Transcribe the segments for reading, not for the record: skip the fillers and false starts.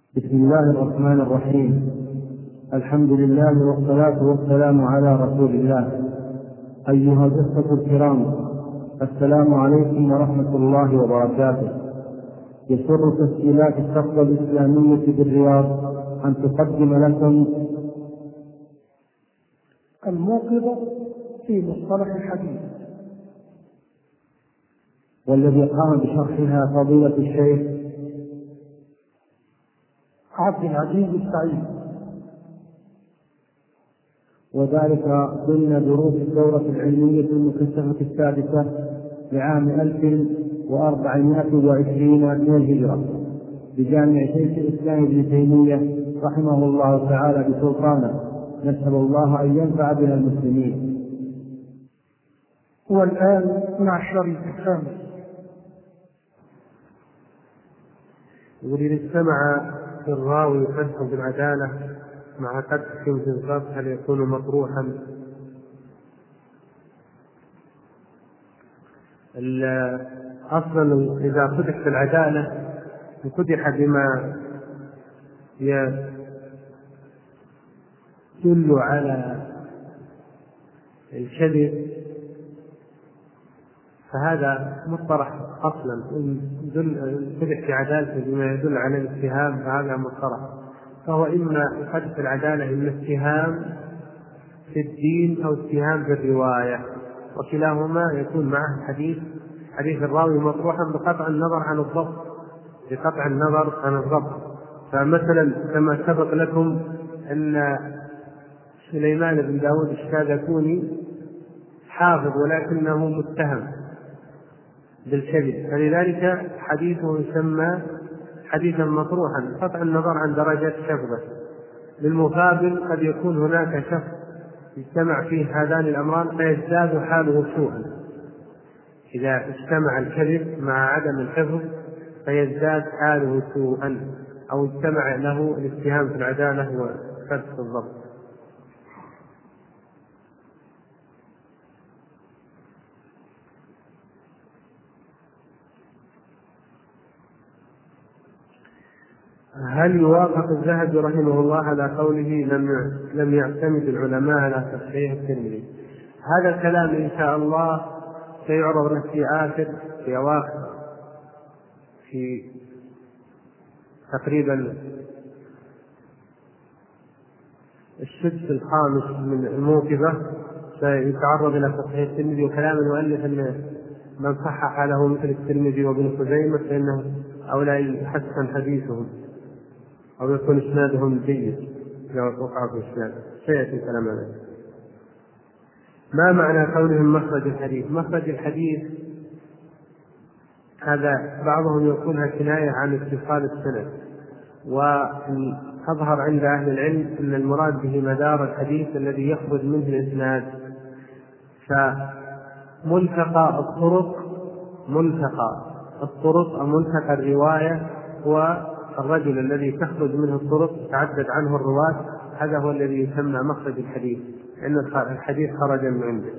بسم الله الرحمن الرحيم. الحمد لله والصلاة والسلام على رسول الله. أيها الأخوة الكرام، السلام عليكم ورحمة الله وبركاته. يسر تسجيلات الصحوة الإسلامية بالرياض أن تقدم لكم الموقظة في مصطلح الحديث، والذي قام بشرحها فضيلة الشيخ عبد العزيز السعيد، وذلك ضمن دروس الدورة العلمية المكثفة السادسة لعام 1420 من الهجرة بجامع شيخ الإسلام ابن تيمية رحمه الله تعالى بسلطانه. نسأل الله أن ينفع بها المسلمين. والآن مع الشريط الخامس. يقول إذا اجتمع في الراوي فتح بالعدالة مع فتح في الضبط هل يكون مطروحا؟ أصلا إذا فتح بالعدالة فتح بما يدل على الكذب فهذا مصطلح أصلا. فتح بعدالته بما يدل على الاتهام فهذا مصطلح، فهو إما فتح العدالة إما اتهام في الدين أو اتهام في الرواية، وكلاهما يكون معه حديث الراوي مطروحا بقطع النظر عن الضبط. فمثلا كما سبق لكم أن سليمان بن داود الشاذكوني حافظ ولكنه متهم بالكذب، فلذلك حديثه يسمى حديثا مطروحا قطع النظر عن درجة حفظه. بالمقابل قد يكون هناك شخص يجتمع فيه هذان الأمران فيزداد حاله سوءا. إذا اجتمع الكذب مع عدم الحفظ فيزداد حاله سوءا، أو اجتمع له الاتهام في العدالة وفتح الضبط. هل يوافق الذهبي رحمه الله على قوله لم يعتمد العلماء على تصحيح الترمذي؟ هذا الكلام إن شاء الله سيعرض له في أواخر في تقريبا السدس الخامس من الموقظة، سيتعرض إلى تصحيح الترمذي وكلام المؤلف أن من صحح له مثل الترمذي وابن خزيمة فإنه أولى يحسن حديثهم أو يكون إسنادهم جيد لو وقع في إسناد. سيأتي الكلام عليه. ما معنى قولهم مخرج الحديث؟ مخرج الحديث هذا بعضهم يقولها كناية عن اتصال السند، وأظهر عند أهل العلم أن المراد به مدار الحديث الذي يخرج منه الإسناد. فملتقى الطرق أو ملتقى الرواية هو الرجل الذي تخرج منه الطرق تعدد عنه الرواة، هذا هو الذي يسمى مخرج الحديث، لأن الحديث خرج من عنده.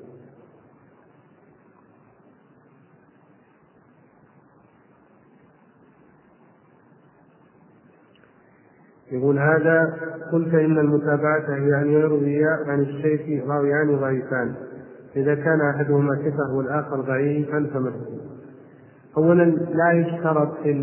يقول هذا قلت إن المتابعة هي أن يروي عن الشيخ راويان ضعيفان، إذا كان أحدهما ثقة والآخر ضعيفا فمثل. أولا لا يشترط في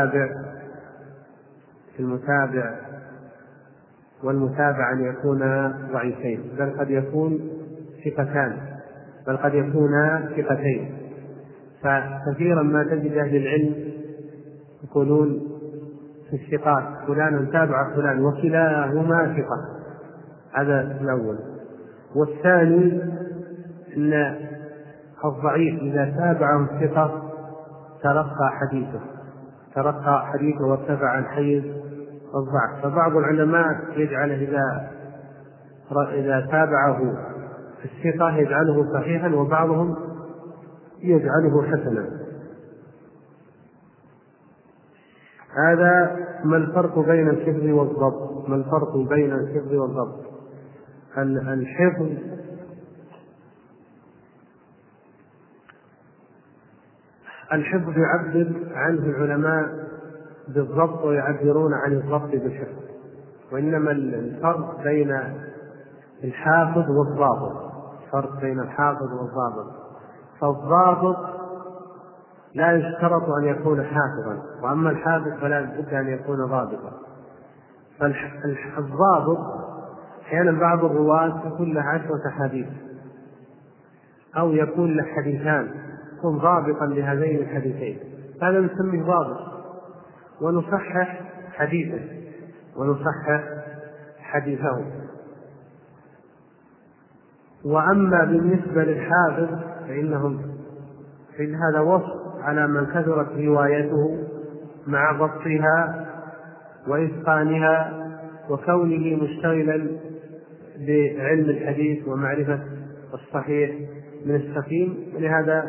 المتابع والمتابع أن يكونا ضعيفين، بل قد يكون ثقتان، بل قد يكونا ثقتين. فكثيرا ما تجد أهل العلم يقولون في الثقات فلان تابع فلان وكلاهما ثقة، هذا الأول. والثاني أن الضعيف إذا تابعه الثقة ترقى حديثه وارتفع عن حيز الضعف. فبعض العلماء يجعله إذا تابعه الثقة يجعله صحيحا، وبعضهم يجعله حسنا. هذا ما الفرق بين الحفظ والضبط؟ الحفظ يعبر عنه العلماء بالضبط ويعبرون عن الضبط بالحفظ، وإنما الفرق بين الحافظ والضابط، فرق بين الحافظ والضابط. فالضابط لا يشترط أن يكون حافظا، وأما الحافظ فلا بد أن يكون ضابطا. فالضابط أحيانا بعض الرواة يكون له 10 حديث أو يكون له حديثان، يكون ضابطا لهذين الحديثين، هذا نسميه ضابط، ونصحح حديثه. وأما بالنسبة للحافظ فإن هذا وصف على من كثرت روايته مع ضبطها وإتقانها وكونه مشتغلا بعلم الحديث ومعرفة الصحيح من السقيم. ولهذا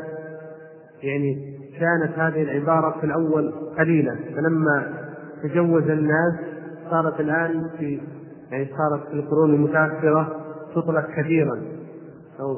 كانت هذه العبارة في الأول قليلة، فلما تجوز الناس صارت الآن صارت في القرون المتأخرة تطلق كثيرا، أو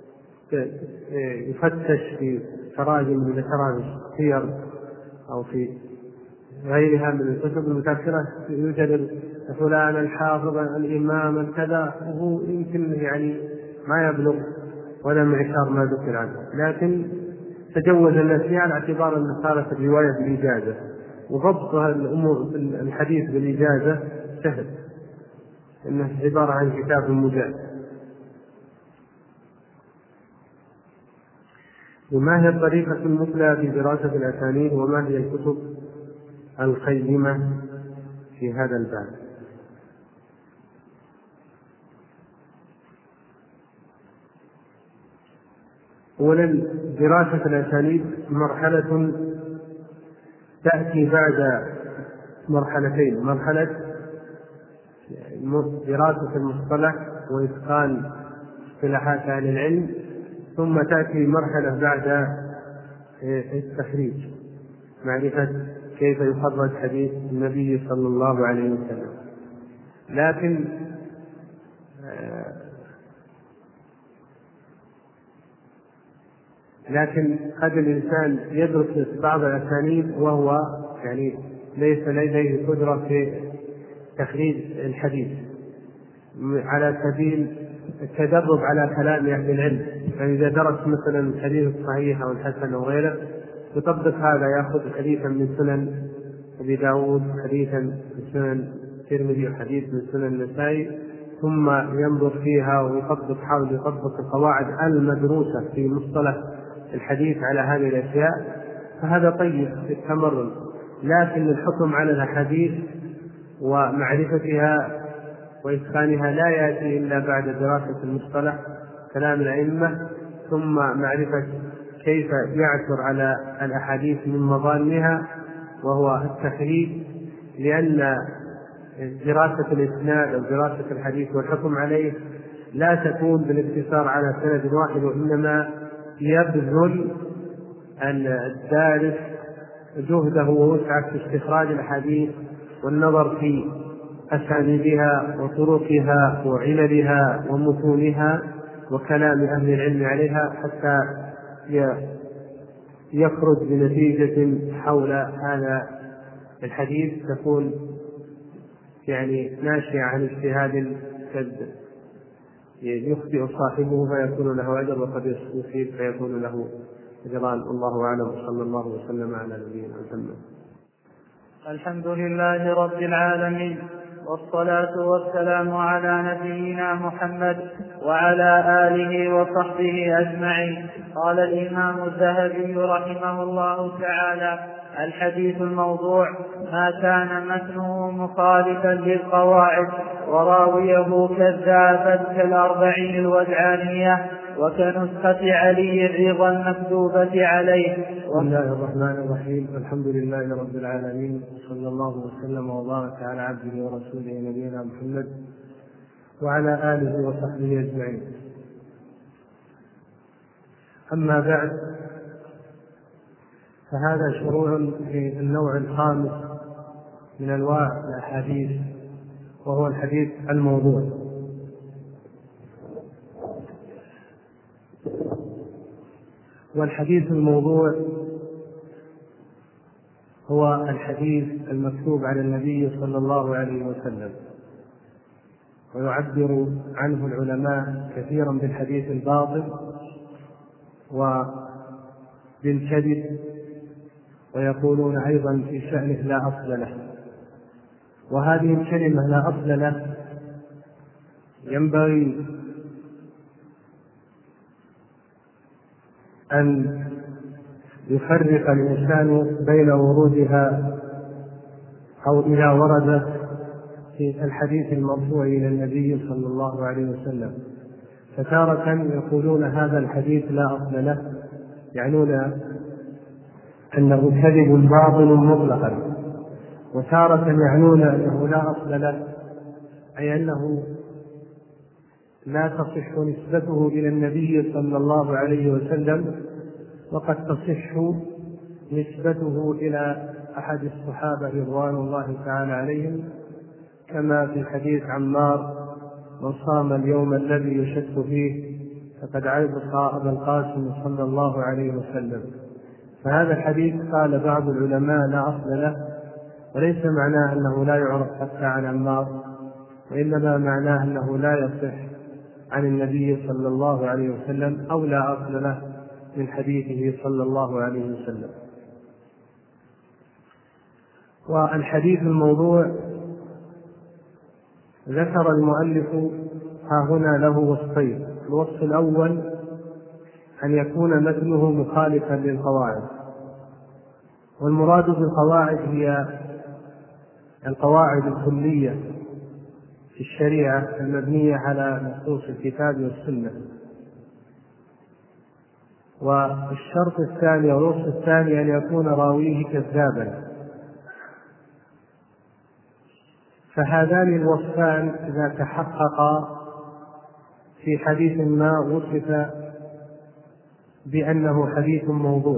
يفتش في تراجم من تراجم السير أو في غيرها من الكتب المتأخرة يوجد فلان الحافظ الإمام الكذا، وهو يمكن ما يبلغ ولا معشار ما ذكر عنه، لكن تجوز الناس على اعتبار أن صارت الرواية بالإجازة، وضبط الأمور الحديث بالإجازة سهل، إنه عبارة عن كتاب مجاز. وما هي الطريقة المثلى في دراسة الأسانيد، وما هي الكتب القيمة في هذا الباب؟ أولا، دراسة الأسانيد مرحلة تأتي بعد مرحلتين: مرحلة دراسة المصطلح وإتقان اصطلاحات أهل العلم، ثم تأتي مرحلة بعد التخريج، معرفة كيف يخرج حديث النبي صلى الله عليه وسلم. لكن قد الإنسان يدرس بعض الأسانيد وهو ليس لديه قدرة في تخريج الحديث على سبيل التدرب على كلام أهل العلم. فإذا درس مثلا الحديث الصحيح أو الحسن أو غيره يطبق هذا، يأخذ حديثا من سنن أبي داود، حديثا من سنن الترمذي، وحديث من سنن النسائي، ثم ينظر فيها ويحاول يطبق القواعد المدروسة في مصطلح الحديث على هذه الأشياء، فهذا طيب في التمرن. لكن الحكم على الأحاديث ومعرفتها وإتقانها لا يأتي إلا بعد دراسة المصطلح كلام الأئمة، ثم معرفة كيف يعثر على الأحاديث من مظانها وهو التخريج، لأن دراسة الإسناد أو دراسة الحديث والحكم عليه لا تكون بالاقتصار على سند واحد، وإنما يبذل الدارس جهده ووسعه في استخراج الحديث والنظر في أسانيدها وطرقها وعللها ومتونها وكلام أهل العلم عليها، حتى يخرج بنتيجة حول هذا الحديث تكون ناشئة عن اجتهاد يخطئ صاحبه فيكون له أجر، وقد يصيب فيكون له أجران. الله أعلم، وصلى الله وسلم على نبينا محمد. الحمد لله رب العالمين، والصلاة والسلام على نبينا محمد وعلى آله وصحبه أجمعين. قال الإمام الذهبي رحمه الله تعالى: الحديث الموضوع ما كان متنه مخالفا للقواعد وراويه كذابا كالأربعين الوجعانية وكنسخة علي الرضا المكتوبة عليه. بسم الله الرحمن الرحيم. الحمد لله رب العالمين، وصلى الله وسلم وبارك على عبده ورسوله نبينا محمد وعلى آله وصحبه أجمعين. أما بعد، فهذا شروع في النوع الخامس من أنواع الأحاديث، وهو الحديث الموضوع. والحديث الموضوع هو الحديث المكتوب على النبي صلى الله عليه وسلم، ويعبر عنه العلماء كثيرا بالحديث الباطل وبالكذب، ويقولون أيضا في شأنه لا أصل له. وهذه الكلمة لا أصل له ينبغي أن يفرق الإنسان بين ورودها أو إذا وردت في الحديث المرفوع إلى النبي صلى الله عليه وسلم، فتارة يقولون هذا الحديث لا أصل له، يعنون أنه كذب باطل مطلقا، وتارة يعنون أنه لا أصل له، أي أنه لا تصح نسبته إلى النبي صلى الله عليه وسلم، وقد تصح نسبته إلى أحد الصحابة رضوان الله تعالى عليهم، كما في حديث عمار: من صام اليوم الذي يشك فيه فقد عرف أبا القاسم صلى الله عليه وسلم. فهذا الحديث قال بعض العلماء لا أصل له، وليس معناه أنه لا يعرف حتى عن عمار، وإنما معناه أنه لا يصح عن النبي صلى الله عليه وسلم، أو لا أصل له من حديثه صلى الله عليه وسلم. والحديث الموضوع ذكر المؤلف ها هنا له وصفين: الوصف الأول أن يكون متنه مخالفا للقواعد، والمراد بالقواعد هي القواعد الكلية في الشريعة المبنية على نصوص الكتاب والسنة. والشرط الثاني أو الوصف الثاني أن يكون راويه كذابا. فهذان الوصفان إذا تحققا في حديث ما وصف بأنه حديث موضوع،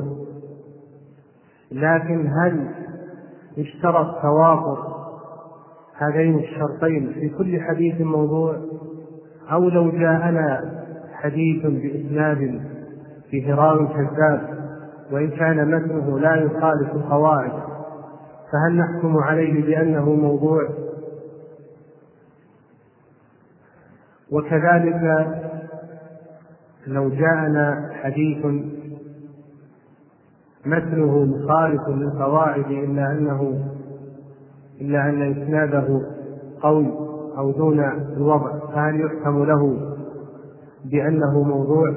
لكن هل اشترط توافر هذين الشرطين في كل حديث موضوع، أو لو جاءنا حديث بإسناد فيه راوي كذاب وإن كان متنه لا يخالف القواعد فهل نحكم عليه بأنه موضوع؟ وكذلك لو جاءنا حديث متنه مخالف للقواعد إلا أن إسناده قوي أو دون الوضع، فهل يحكم له بأنه موضوع؟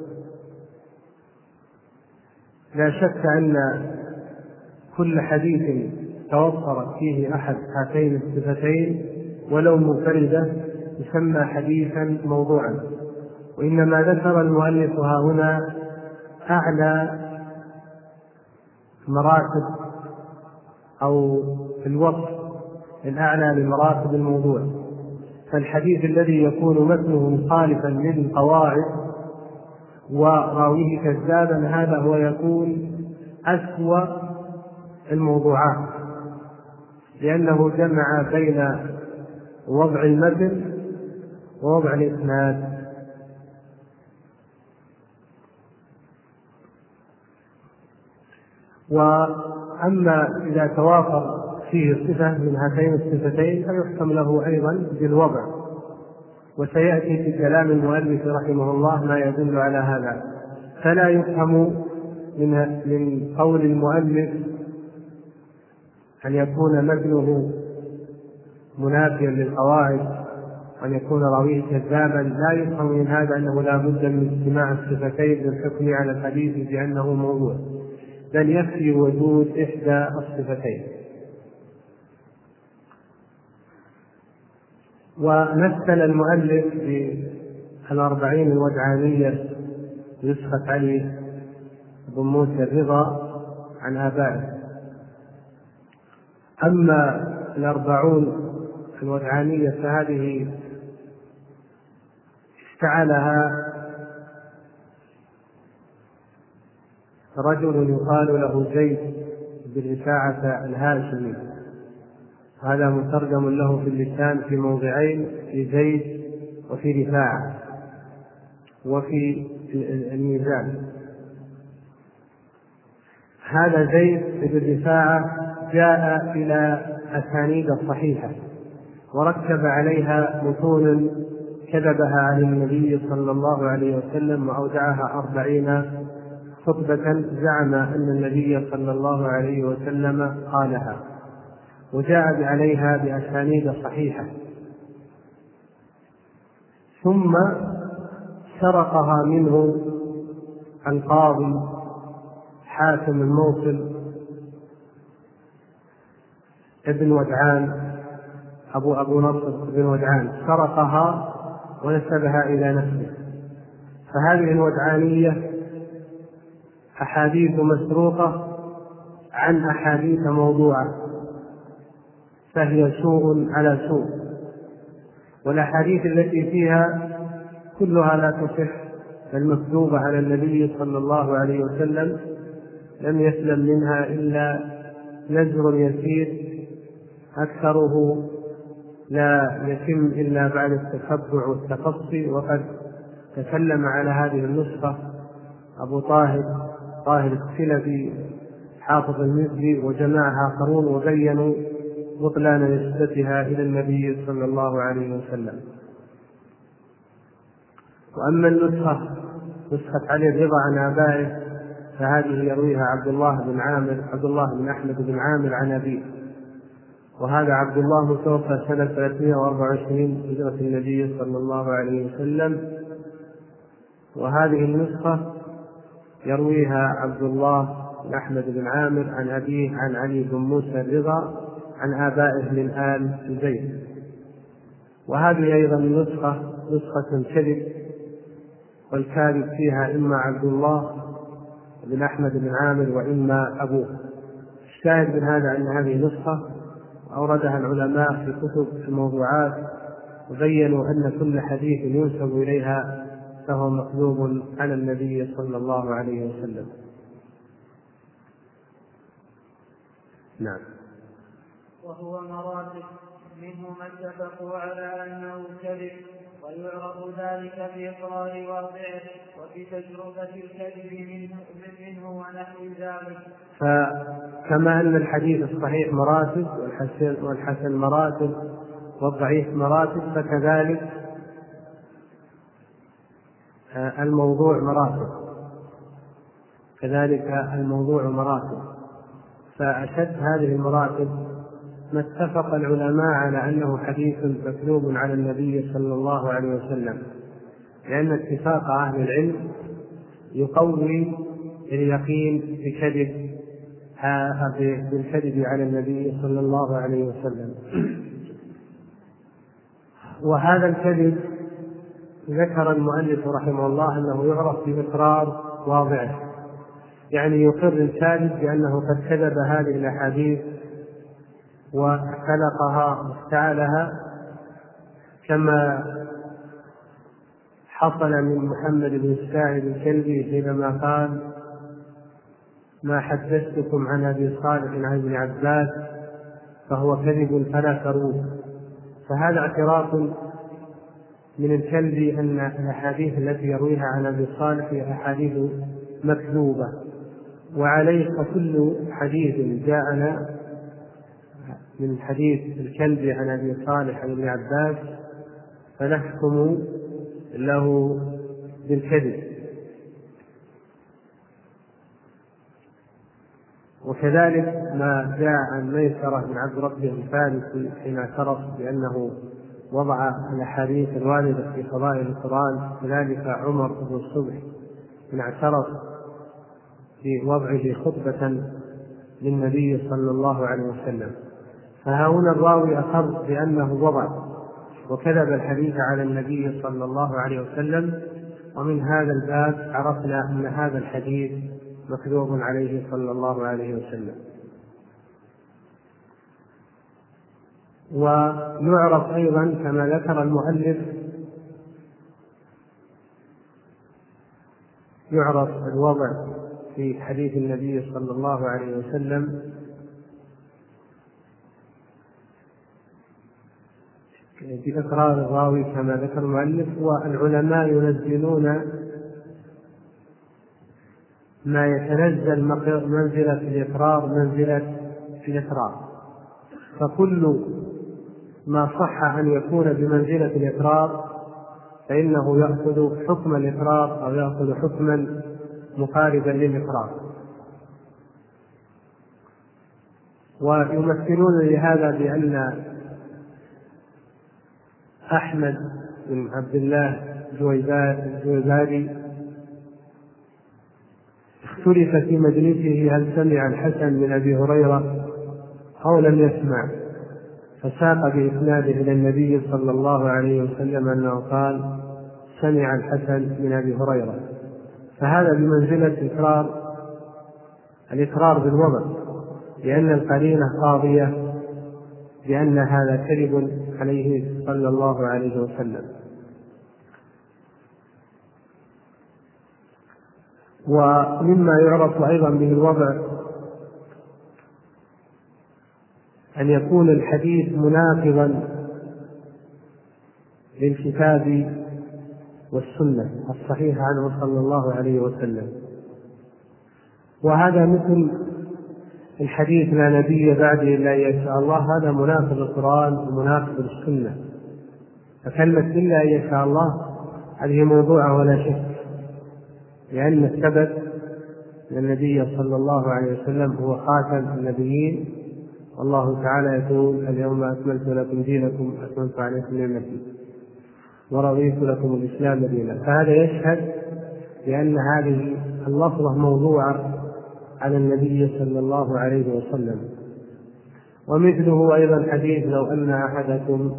لا شك أن كل حديث توفرت فيه أحد هاتين الصفتين ولو منفردة يسمى حديثا موضوعا. وإنما ذكر المؤلف ها هنا أعلى مراتب أو الوصف الأعلى لمراتب الموضوع. فالحديث الذي يكون متنه مخالفا للقواعد وراويه كذابا هذا هو يكون أسوأ الموضوعات، لأنه جمع بين وضع المتن ووضع الإسناد. وأما إذا توافر فيه صفة من هاتين الصفتين فيحكم له أيضا بالوضع، وسيأتي في كلام المؤلف رحمه الله ما يدل على هذا. فلا يفهم من قول المؤلف أن يكون متنه منافيا للقواعد وأن يكون راويه كذابا، لا يفهم من هذا أنه لا بد من اجتماع الصفتين للحكم على الحديث بأنه موضوع، بل يكفي وجود إحدى الصفتين. ومثل المؤلف بالأربعين الودعانية نسخة علي بن موسى الرضا عن آبائه. أما الأربعون الودعانية فهذه افتعلها رجل يقال له زيد بن رفاعة الهاشمي، هذا مترجم له في اللسان في موضعين: في زيد وفي رفاعة وفي الميزان. هذا زيد بن رفاعة جاء إلى أسانيد صحيحة وركب عليها متون كذبها عن النبي صلى الله عليه وسلم وأودعها 40 خطبة زعم أن النبي صلى الله عليه وسلم قالها، وجاء عليها بأسانيد صحيحة، ثم سرقها منه القاضي حاتم الموصل ابن ودعان أبو نصر بن ودعان، سرقها ونسبها إلى نفسه. فهذه الودعانية أحاديث مسروقة عن أحاديث موضوعة، فهي سوء على سوء، والأحاديث التي فيها كلها لا تصح، المكذوبة على النبي صلى الله عليه وسلم لم يسلم منها إلا نزر يسير أكثره لا يتم إلا بعد التتبع والتفصي. وقد تكلم على هذه النسخة أبو طاهر السلفي حافظ المزي وجماعة آخرون وبينوا بطلان نسبتها إلى النبي صلى الله عليه وسلم. وأما نسخة علي الرضا عن آبائه فهذه يرويها عبد الله بن أحمد بن عامر عن أبيه، وهذا عبد الله متوفى سنة 324 هجرة النبي صلى الله عليه وسلم. وهذه النسخة يرويها عبد الله بن أحمد بن عامر عن أبيه عن علي بن موسى الرضا عن آبائه من آل زيد. وهذه أيضا نسخة كذب، والكاذب فيها إما عبد الله بن أحمد بن عامر وإما أبوه. الشاهد من هذا أن هذه نسخة أوردها العلماء في كتب الموضوعات، وبينوا أن كل حديث ينسب إليها فهو مكذوب على النبي صلى الله عليه وسلم. نعم. وهو مراتب، منه ما اتفقوا على أنه كذب، ويعرف ذلك في إقرار واقعه وفي تجربة الكذب منه ونحو ذلك. فكما أن الحديث الصحيح مراتب والحسن مراتب والضعيف مراتب، فكذلك الموضوع مراتب. فأشد هذه المراتب ما اتفق العلماء على أنه حديث مكذوب على النبي صلى الله عليه وسلم، لأن اتفاق أهل العلم يقوي اليقين بالكذب على النبي صلى الله عليه وسلم. وهذا الكذب ذكر المؤلف رحمه الله أنه يعرف بإقرار واضعه، يعني يقر الكاذب بأنه قد كذب هذه الأحاديث وخلقها وافتعلها، كما حصل من محمد بن السائب الكلبي حينما قال: ما حدثتكم عن أبي صالح عن ابن عباس فهو كذب فلا تروه. فهذا اعتراف من الكلبي أن الأحاديث التي يرويها عن أبي صالح هي أحاديث مكذوبة، وعليه فكل حديث جاءنا من حديث الكلبي عن أبي صالح عن ابن عباس فنحكم له بالكذب. وكذلك ما جاء عن ميسرة بن عبد ربه الفارسي حين اعترف بأنه وضع الأحاديث الواردة في فضائل القرآن، كذلك عمر بن الصبح حين اعترف بوضعه خطبة للنبي صلى الله عليه وسلم. فهنا الراوي أقر بأنه وضع وكذب الحديث على النبي صلى الله عليه وسلم، ومن هذا الباب عرفنا أن هذا الحديث مكذوب عليه صلى الله عليه وسلم. ونعرف أيضا كما ذكر المؤلف، يعرف الوضع في حديث النبي صلى الله عليه وسلم بإقرار الراوي كما ذكر المؤلف. والعلماء ينزلون ما يتنزل منزلة الإقرار منزلة الإقرار، فكل ما صح أن يكون بمنزلة الإقرار فإنه يأخذ حكم الإقرار أو يأخذ حكما مقاربا للإقرار. ويمثلون لهذا بأن أحمد بن عبد الله الجويباري اختلف في مجلسه هل سمع الحسن من أبي هريرة أو لم يسمع، فساق بإسناده إلى النبي صلى الله عليه وسلم أنه قال سمع الحسن من أبي هريرة، فهذا بمنزلة الإقرار بالوضع، لأن القرينة قاضية بأن هذا كذب عليه صلى الله عليه وسلم. ومما يعرف أيضا به الوضع أن يكون الحديث مناقضا للكتاب والسنة الصحيحة عنه صلى الله عليه وسلم، وهذا مثل الحديث لا نبي بعدي إلا يشاء الله، هذا مناقض القرآن ومناقض السنة. فكلمة إلا يشاء الله هذه موضوعة ولا شك، لأن الثبت أن النبي صلى الله عليه وسلم هو خاتم النبيين، والله تعالى يقول اليوم أكملت لكم دينكم وأتممت عليكم نعمتي ورضيت لكم الإسلام دينا، فهذا يشهد بأن هذه اللفظة موضوعة على النبي صلى الله عليه وسلم. ومثله أيضا حديث لو أن أحدكم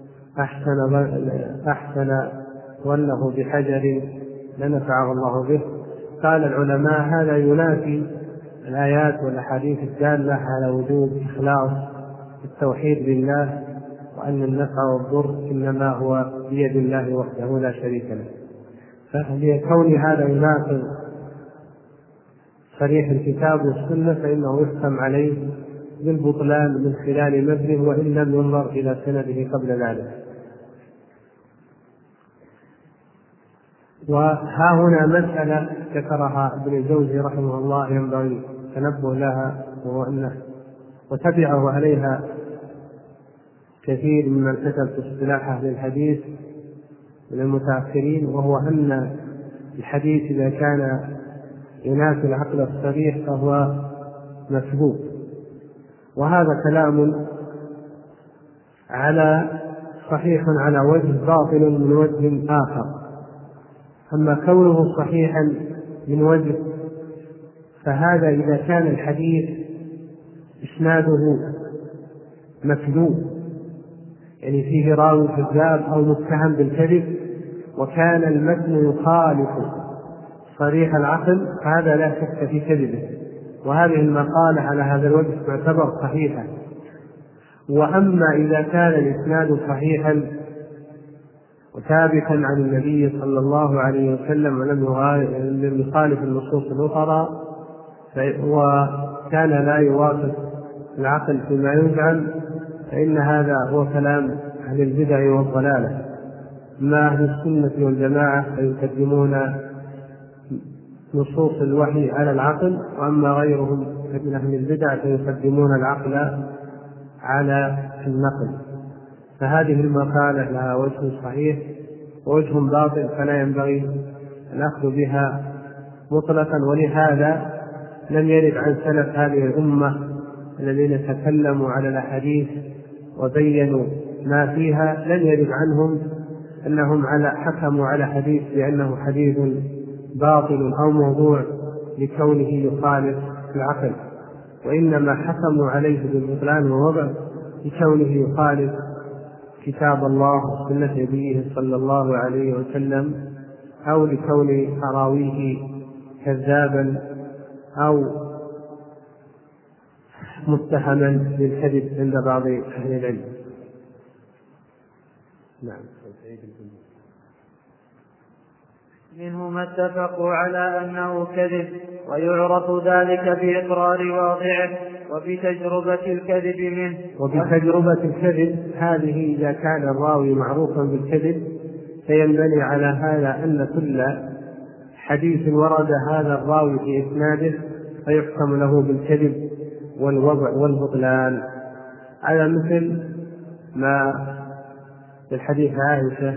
أحسن ظنه بحجر لنفعه الله به، قال العلماء هذا ينافي الآيات والأحاديث الدالة على وجوب إخلاص التوحيد لله، وأن النفع والضر إنما هو بيد الله وحده لا شريك له. فلكون هذا يناقض صريح الكتاب والسنة فإنه يحكم عليه بالبطلان من خلال متنه وإن لم ينظر إلى سنده قبل ذلك. وها هنا مسألة ذكرها ابن الجوزي رحمه الله ينبغي التنبه لها، وهو أنه وتبعه عليها كثير ممن كتب في اصطلاح أهل الحديث من المتأخرين، وهو أن الحديث إذا كان ينافي العقل الصريح فهو مسبوق، وهذا كلام صحيح على وجه باطل من وجه آخر. أما كونه صحيحا من وجه فهذا إذا كان الحديث إسناده مكذوب، يعني فيه راوي كذاب أو متهم بالكذب، وكان المتن يخالف صريح العقل، فهذا لا شك في كذبه، وهذه المقالة على هذا الوجه تعتبر صحيحة. وأما إذا كان الإسناد صحيحا وثابتا عن النبي صلى الله عليه وسلم ولم يخالف النصوص الأخرى وكان لا يوافق العقل فيما يزعم، فإن هذا هو كلام أهل البدع والضلالة. أما أهل السنة والجماعة فيقدمون نصوص الوحي على العقل، وأما غيرهم من أهل البدع فيقدمون العقل على النقل. فهذه المقالة لها وجه صحيح ووجه باطل، فلا ينبغي الأخذ بها مطلقا. ولهذا لم يرد عن سلف هذه الأمة الذين تكلموا على الأحاديث وبينوا ما فيها، لم يرد عنهم أنهم حكموا على حديث بأنه حديث باطل أو موضوع لكونه يخالف العقل، وإنما حكموا عليه بالبطلان ووضع لكونه يخالف كتاب الله وسنة نبيه صلى الله عليه وسلم، أو لكون راويه كذابا أو متهما بالكذب عند بعض أهل العلم. نعم. منهم اتفقوا على أنه كذب، ويعرف ذلك بإقرار واضعه وبتجربة الكذب منه. وبتجربة الكذب هذه إذا كان الراوي معروفا بالكذب فينبني على هذا أن كل حديث ورد هذا الراوي في إسناده فيحكم له بالكذب والوضع والبطلان. هذا مثل ما في الحديث عائشة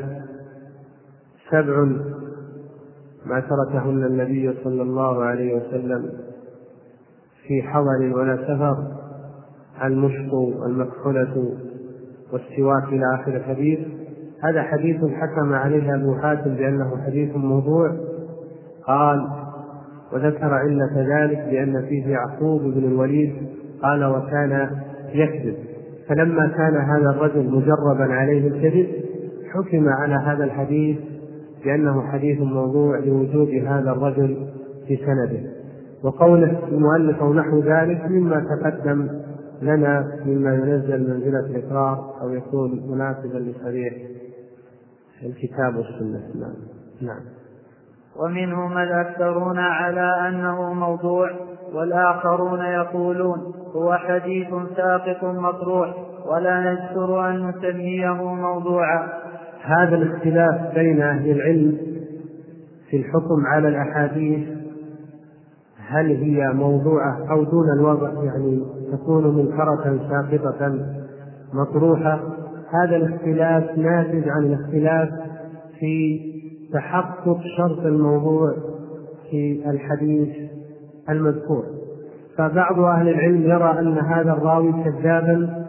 7 ما تركهن النبي صلى الله عليه وسلم في حضر ولا سفر: المشط والمكحلة والسواك إلى آخر الحديث. هذا حديث حكم عليه أبو حاتم بأنه حديث موضوع، قال وذكر علة ذلك بأن فيه يعقوب بن الوليد قال وكان يكذب، فلما كان هذا الرجل مجربا عليه الكذب حكم على هذا الحديث بأنه حديث موضوع لوجود هذا الرجل في سنده. وقوله المؤلف ونحو ذلك مما تقدم لنا مما ينزل منزلة الإقرار أو يكون مناسبا لصريح الكتاب والسنة. نعم. ومنهم الأكثرون على أنه موضوع، والآخرون يقولون هو حديث ساقط مطروح ولا نذكر أن نسميه موضوعا. هذا الاختلاف بين أهل العلم في الحكم على الأحاديث هل هي موضوعة أو دون الوضع، يعني تكون منكرة ساقطة مطروحة، هذا الاختلاف ناتج عن الاختلاف في تحقق شرط الموضوع في الحديث المذكور. فبعض أهل العلم يرى أن هذا الراوي كذابا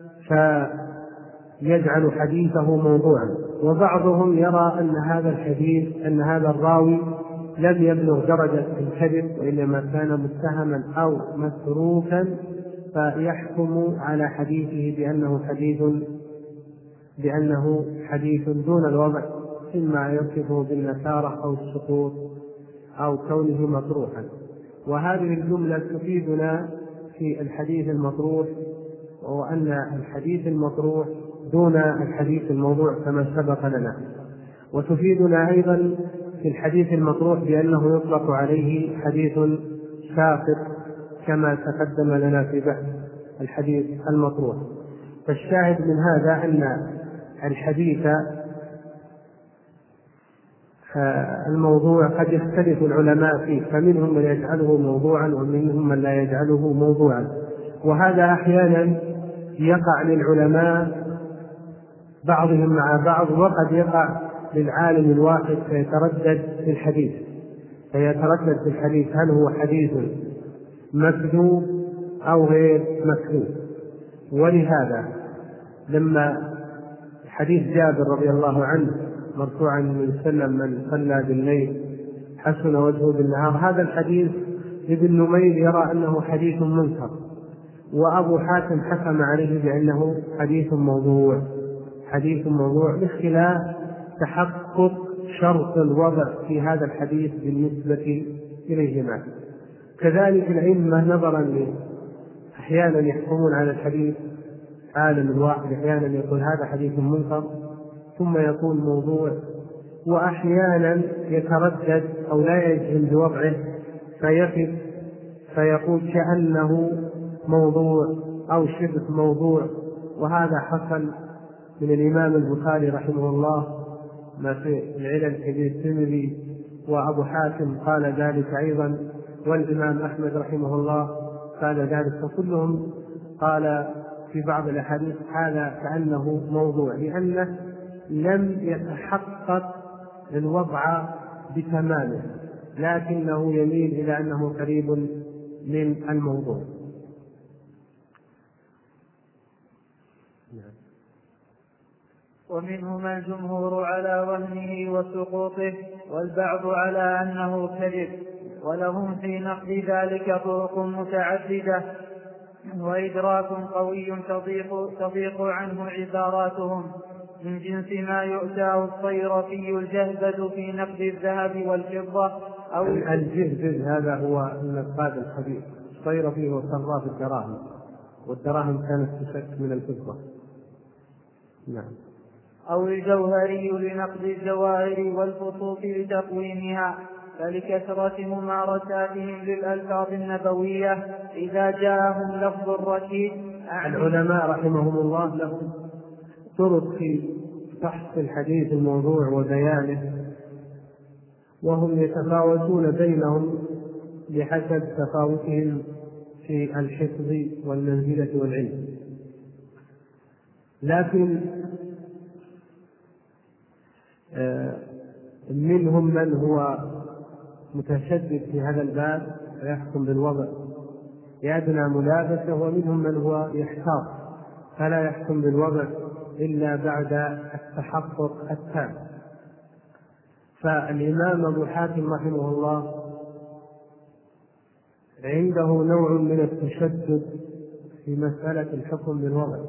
فيجعل حديثه موضوعا، وبعضهم يرى أن هذا الراوي لم يبلغ درجة الكذب وإنما كان متهما أو متروكا، فيحكم على حديثه بأنه حديث دون الوضع، إما يصفه بالنكارة أو السقوط أو كونه مطروحا. وهذه الجملة تفيدنا في الحديث المطروح، وهو أن الحديث المطروح دون الحديث الموضوع كما سبق لنا. وتفيدنا أيضا في الحديث المطروح بأنه يطلق عليه حديث ساقط كما تقدم لنا في بحث الحديث المطروح. فالشاهد من هذا أن الحديث الموضوع قد يختلف العلماء فيه، فمنهم من يجعله موضوعا ومنهم من لا يجعله موضوعا. وهذا أحيانا يقع للعلماء بعضهم مع بعض، وقد يقع للعالم الواحد فيتردد في الحديث هل هو حديث مكذوب أو غير مكذوب. ولهذا لما حديث جابر رضي الله عنه مرفوعا من سلم من صلى بالليل حسن وجهه بالنهار، هذا الحديث ابن نمير يرى أنه حديث منكر، وأبو حاتم حكم عليه بأنه حديث موضوع لاختلاف تحقق شرط الوضع في هذا الحديث بالنسبة إليهما. كذلك الأئمة نظرا أحيانا يحكمون على الحديث عالم الواحد، أحيانا يقول هذا حديث منكر ثم يكون موضوع، وأحيانا يتردد أو لا يجزم بوضعه فيقف فيقول كأنه موضوع أو شبه موضوع. وهذا حصل من الإمام البخاري رحمه الله ما في العلل كبير الترمذي، وأبو حاتم قال ذلك أيضا، والإمام أحمد رحمه الله قال ذلك، فكلهم قال في بعض الأحاديث هذا كأنه موضوع لأنه لم يتحقق الوضع بتمامه، لكنه يميل إلى أنه قريب من الموضوع. ومنهم الجمهور على وهنه وسقوطه، والبعض على أنه كذب، ولهم في نقد ذلك طرق متعددة وإدراك قوي تضيق عنه عباراتهم، من جنس ما يؤتاه الصيرفي الجهبذ في نقد الذهب والفضة أو الجهبذ هذا هو النقاد الخبير، الصيرفي هو صراف الدراهم، والدراهم كانت تشك من الفضة. نعم. أو الجوهري لنقد الجواهر والخطوط لتقويمها، فلكثرة ممارساتهم للألفاظ النبوية إذا جاءهم لفظ الركيب. العلماء رحمهم الله لهم طرق في بحث الحديث الموضوع وبيانه، وهم يتفاوتون بينهم بحسب تفاوتهم في الحفظ والمنزلة والعلم. لكن منهم من هو متشدد في هذا الباب ويحكم بالوضع يدنى ملابسه، ومنهم من هو يحتاط فلا يحكم بالوضع إلا بعد التحقق التام. فالإمام أبو حاتم رحمه الله عنده نوع من التشدد في مسألة الحكم بالوضع،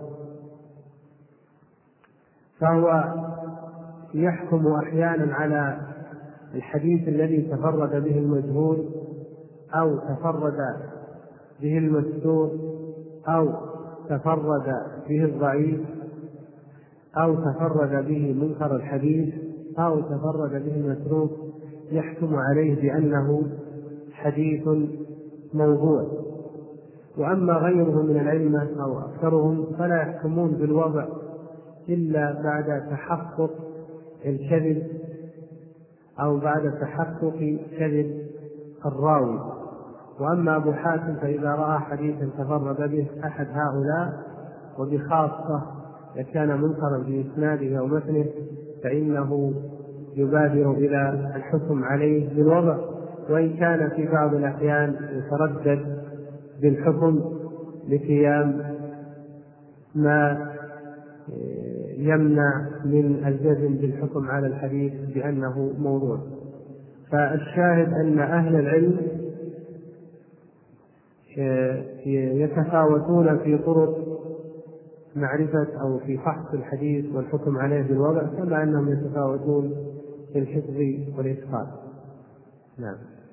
فهو يحكم أحيانا على الحديث الذي تفرد به المجهول أو تفرد به المستور أو تفرد به الضعيف أو تفرد به منكر الحديث أو تفرد به المتروك، يحكم عليه بأنه حديث موضوع. وأما غيرهم من الأئمة أو أكثرهم فلا يحكمون بالوضع إلا بعد تحقق الكذب أو بعد تحقق كذب الراوي. وأما أبو حاتم فإذا رأى حديثا تفرد به أحد هؤلاء وبخاصة إذا كان منكرا بإسناده أو متنه فإنه يبادر إلى الحكم عليه بالوضع، وإن كان في بعض الأحيان يتردد بالحكم لقيام ما يمنع من الجزم بالحكم على الحديث بأنه موضوع. فالشاهد أن أهل العلم يتفاوتون في طرق معرفة أو في فحص الحديث والحكم عليه بالوضع، كما أنهم يتفاوتون في الحفظ والإتقان. نعم.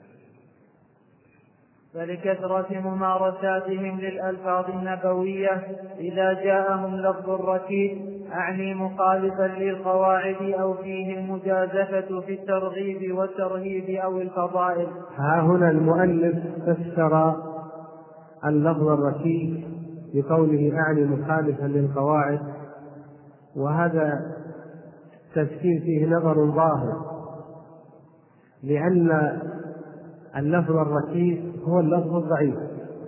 فلكثرة ممارساتهم للألفاظ النبوية إذا جاءهم لفظ ركيك أعني مخالفا للقواعد أو فيه المجازفة في الترغيب والترهيب أو الفضائل. ها هنا المؤلف فسر اللفظ الركيك بقوله أعني مخالفا للقواعد، وهذا التفسير فيه نظر ظاهر، لأن اللفظ الركيك هو اللفظ الضعيف،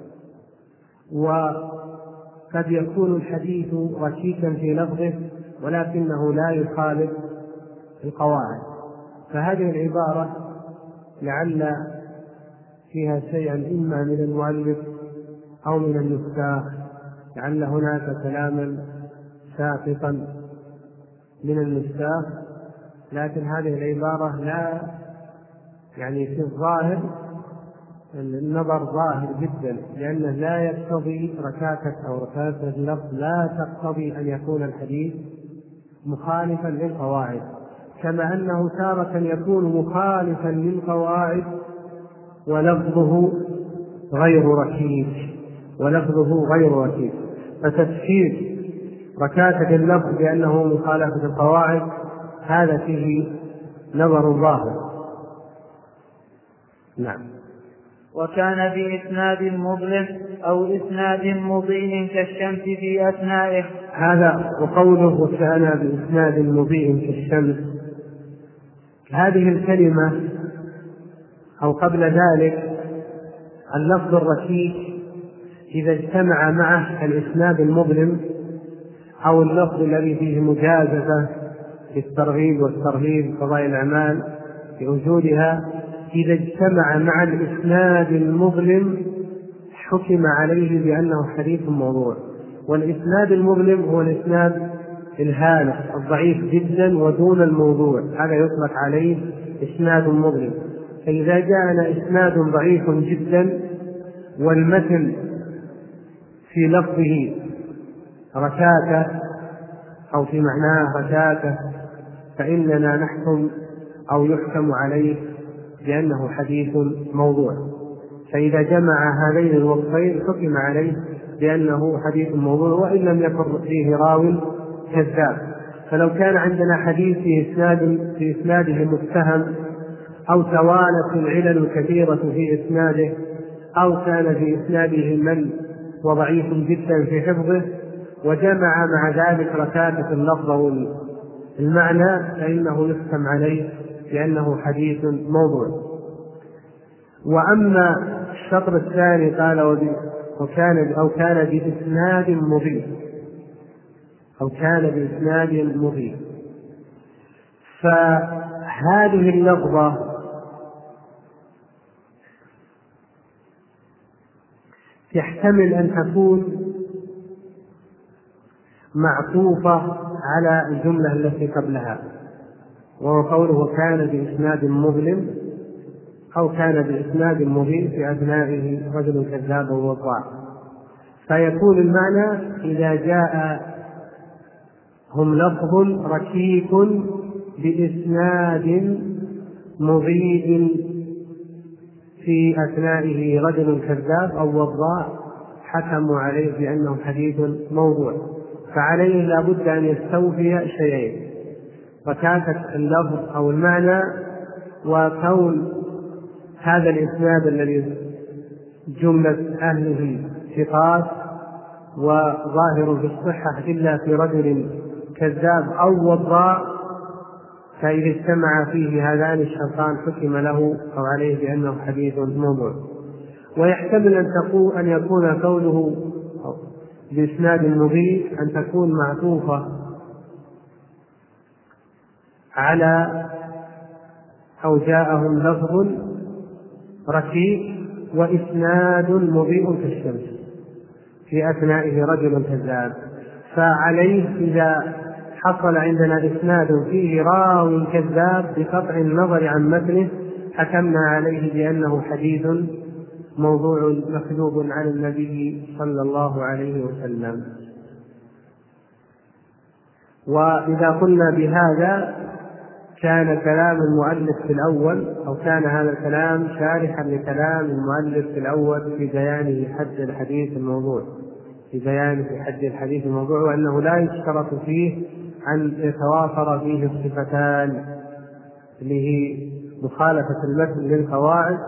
وقد يكون الحديث ركيكا في لفظه ولكنه لا يخالف القواعد. فهذه العبارة لعل فيها شيئا إما من المؤلف أو من النساخ، لعل هناك كلاما ساقطا من النساخ، لكن هذه العبارة لا يعني في الظاهر النظر ظاهر جدا، لأنه لا يقتضي ركاكة أو ركاكة اللفظ لا تقتضي أن يكون الحديث مخالفا للقواعد، كما أنه تارة يكون مخالفا للقواعد ولفظه غير ركيك. فتفسير ركاكة اللفظ بأنه مخالفة القواعد هذا فيه نظر ظاهر. نعم. وكان بإسناد مظلم أو إسناد مضيء كالشمس في أثنائه. هذا وقوله وكان بإسناد مضيء كالشمس، هذه الكلمة أو قبل ذلك اللفظ الركيك إذا اجتمع معه الإسناد المظلم أو اللفظ الذي فيه مجازفة في الترغيب والترهيب فضائل الأعمال بوجودها، إذا اجتمع مع الإسناد المظلم حكم عليه بأنه حديث موضوع. والإسناد المظلم هو الإسناد الهالك الضعيف جدا ودون الموضوع، هذا يطلق عليه إسناد مظلم. فإذا جاءنا إسناد ضعيف جدا والمتن في لفظه ركاكة أو في معناه ركاكة فإننا نحكم أو يحكم عليه بأنه حديث موضوع. فإذا جمع هذين الوصفين حكم عليه بأنه حديث موضوع وإن لم يكن فيه راو كذاب. فلو كان عندنا حديث في إسناده متهم أو توالت العلل الكثيرة في إسناده أو كان في إسناده من وضعيف جدا في حفظه وجمع مع ذلك ركاكة اللفظ والمعنى فإنه يحكم عليه بأنه حديث موضوع. وأما الشطر الثاني قال كان بإسناد مضيء، فهذه اللفظة يحتمل أن تكون معطوفة على الجملة التي قبلها، وهو قوله كان بإسناد مظلم أو كان بإسناد مضيء في أثنائه رجل كذاب ووضاع، فيكون المعنى إذا جاء هم لفظ ركيك بإسناد مضيء في أثنائه رجل كذاب أو وضاع حكموا عليه بأنه حديث موضوع، فعليه لا بد أن يستوفي شيئين: ركاكة اللفظ أو المعنى، وكون هذا الإسناد الذي جملة أهله ثقات وظاهر في الصحة إلا في رجل كذاب أو وضاع، فإذا اجتمع فيه هذان الشرطان حكم له أو عليه بأنه حديث موضوع. ويحتمل أن يكون قوله بإسناد مضيء أن تكون معطوفة على أو جاءهم لفظ ركيك وإسناد مضيء كالشمس في أثنائه رجل كذاب، فعليه إذا حصل عندنا إسناد فيه راو كذاب بقطع النظر عن متنه حكمنا عليه بأنه حديث موضوع مكذوب عن النبي صلى الله عليه وسلم. وإذا قلنا بهذا كان كلام المؤلف في الأول، أو كان هذا الكلام شارحا لكلام المؤلف في الأول في بيان حد الحديث الموضوع، وأنه لا يشترط فيه أن يتوافر فيه الصفتان اللي مخالفة المتن للقواعد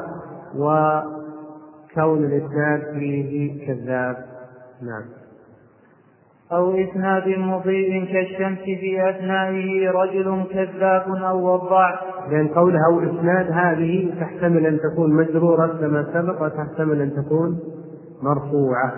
وكون الإسناد فيه كذاب. نعم. أو إسناد مضيء كالشمس في أثنائه رجل كذاب أو وضاع، لأن قولها أو إسناد هذه تحتمل أن تكون مجرورة كما سبق، وتحتمل أن تكون مرفوعة،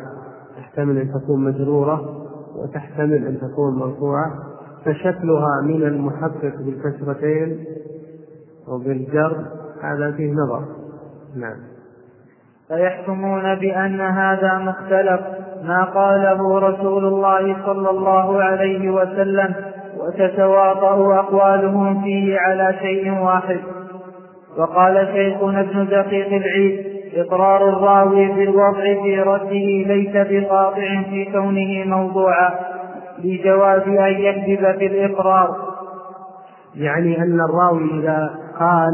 وتحتمل أن تكون مرفوعة، فشكلها من المحقق بالكسرتين وبالجر هذا فيه نظر. نعم. فيحكمون بأن هذا مختلف ما قاله رسول الله صلى الله عليه وسلم، وتتواطأ أقوالهم فيه على شيء واحد. وقال شيخنا ابن دقيق العيد: إقرار الراوي بالوضع في رده ليس بقاطع في كونه موضوعا، لجواز أن يكذب في الإقرار. يعني أن الراوي إذا قال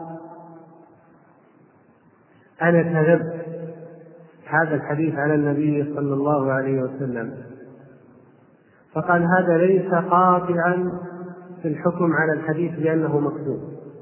أنا كذبت هذا الحديث على النبي صلى الله عليه وسلم، فقال هذا ليس قاطعا في الحكم على الحديث لأنه مكذوب،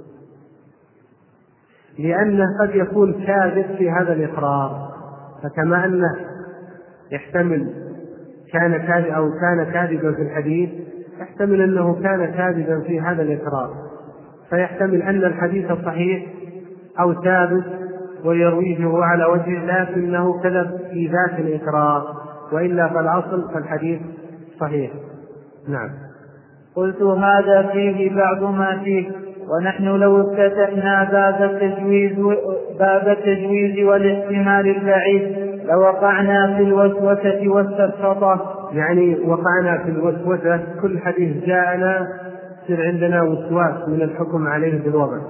لأنه قد يكون كاذب في هذا الإقرار، فكما أنه يحتمل كان كاذبا في الحديث، يحتمل أنه كان كاذبا في هذا الإقرار، فيحتمل أن الحديث صحيح أو ثابت ويرويه هو على وجه، لكنه كذب في ذات الإقرار، وإلا فالأصل فالحديث صحيح. نعم. قلت هذا فيه بعض ما فيه، ونحن لو افتتحنا باب التجويز والاحتمال البعيد لوقعنا في الوسوسة والسفسطة. يعني وقعنا في الوسوسة، كل حديث جاءنا يصير عندنا وسواس من الحكم عليه بالوضع،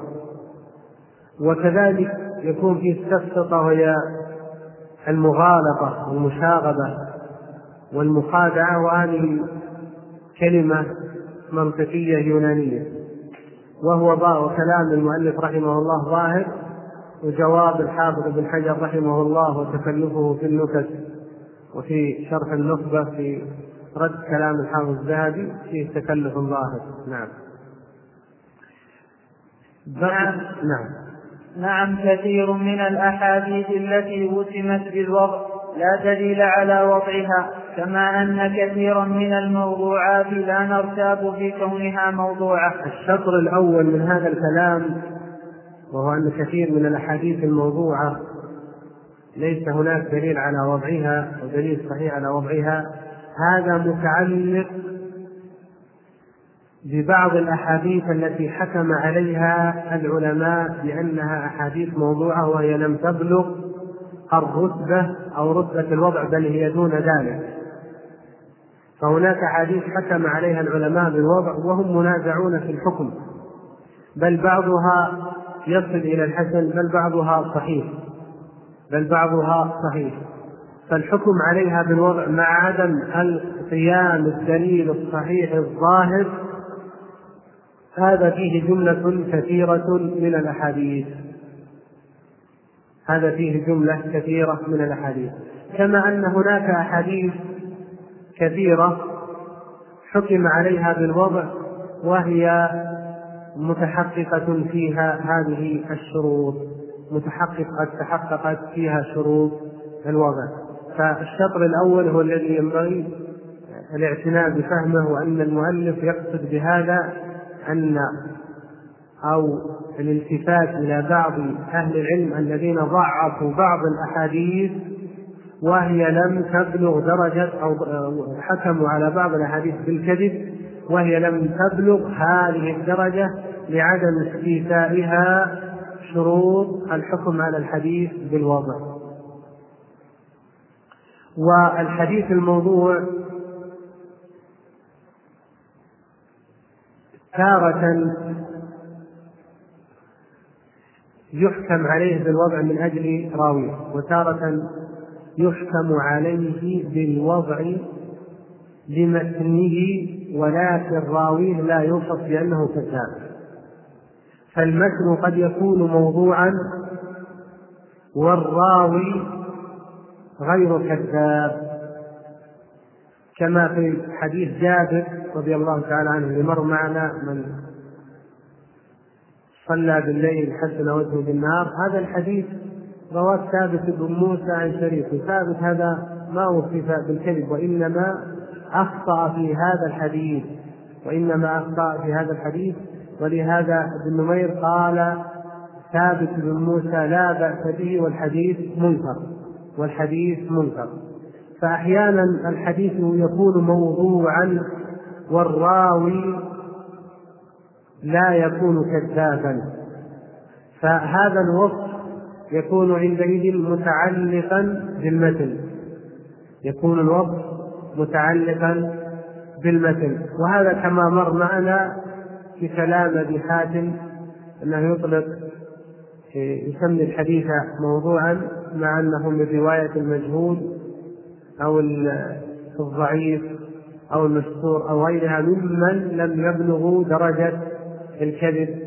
وكذلك يكون في السفسطة وهي المغالطة والمشاغبة والمخادعة، وهذه كلمة منطقية يونانية، وهو كلام المؤلف رحمه الله ظاهر، وجواب الحافظ بن حجر رحمه الله وتكلفه في النكت وفي شرح النخبة في رد كلام الحافظ الذهبي فيه تكلف ظاهر. نعم. نعم. كثير من الأحاديث التي وسمت بالوضع لا دليل على وضعها، كما أن كثيرا من الموضوعات لا نرتاب في كونها موضوعة. الشطر الأول من هذا الكلام وهو أن كثير من الأحاديث الموضوعة ليس هناك دليل على وضعها أو دليل صحيح على وضعها، هذا متعلق ببعض الأحاديث التي حكم عليها العلماء بأنها أحاديث موضوعة وهي لم تبلغ الرتبة أو رتبة الوضع بل هي دون ذلك. فهناك أحاديث حكم عليها العلماء بالوضع وهم منازعون في الحكم، بل بعضها يصل إلى الحسن بل بعضها صحيح، فالحكم عليها بالوضع مع عدم القيام الدليل الصحيح الظاهر هذا فيه جملة كثيرة من الأحاديث، كما أن هناك أحاديث كثيرة حكم عليها بالوضع وهي متحققة فيها هذه الشروط، تحققت فيها شروط الوضع. فالشطر الأول هو الذي ينبغي الاعتناء بفهمه، وأن المؤلف يقصد بهذا أو الالتفات إلى بعض أهل العلم الذين ضعفوا بعض الأحاديث وهي لم تبلغ درجة أو حكموا على بعض الأحاديث بالكذب وهي لم تبلغ هذه الدرجة لعدم استيفائها شروط الحكم على الحديث بالوضع. والحديث الموضوع تارة يحكم عليه بالوضع من أجل راويه، وتارة يحكم عليه بالوضع لمتنه ولكن راويه لا يوصف بأنه كذاب. فالمتن قد يكون موضوعا والراوي غير كذاب، كما في حديث جابر رضي الله تعالى عنه اللي مر معنا: من صلى بالليل حسن وجهه بالنهار. هذا الحديث رواه ثابت بن موسى عن شريك، ثابت هذا ما وصف بالكذب وإنما أخطأ في هذا الحديث، ولهذا ابن نمير قال ثابت بن موسى لا بأس به والحديث منكر. فأحيانا الحديث يكون موضوعا والراوي لا يكون كذابا، فهذا الوصف يكون عندئذ متعلقا بالمتن. وهذا كما مر معنا في كلام ابي حاتم انه يسمي الحديث موضوعا مع انه من رواية المجهول او الضعيف او المستور او غيرها ممن لم يبلغوا درجة الكذب.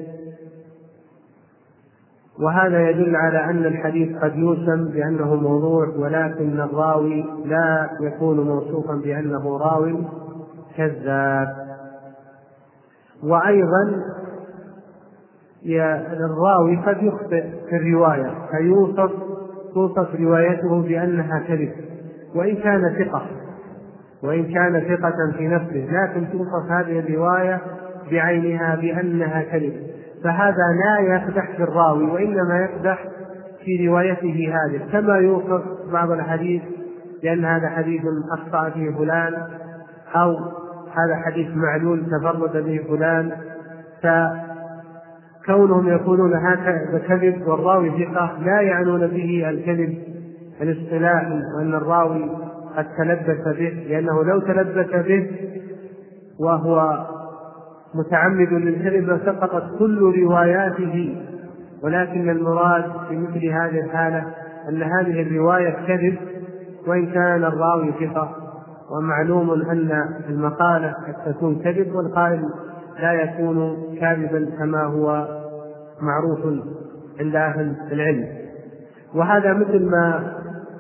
وهذا يدل على أن الحديث قد يوسم بأنه موضوع ولكن الراوي لا يكون موصوفا بأنه راوي كذاب. وأيضا الراوي قد يخطئ في الرواية توصف روايته بأنها كذب وإن كان ثقة في نفسه، لكن توصف هذه الرواية بعينها بأنها كذب، فهذا لا يقدح في الراوي وإنما يقدح في روايته هذه. كما يوصف بعض الحديث لأن هذا حديث أخطأ فيه فلان أو هذا حديث معلول تفرد به فلان، فكونهم يقولون هذا كذب والراوي ثقة لا يعنون به الكذب الاصطلاحي وأن الراوي قد تلبس به، لأنه لو تلبس به وهو متعمد للكذب لسقطت كل رواياته. ولكن المراد في مثل هذه الحالة أن هذه الرواية كذب وإن كان الراوي ثقة، ومعلوم أن المقالة قد تكون كذب والقائل لا يكون كاذبا كما هو معروف عند أهل العلم. وهذا مثل ما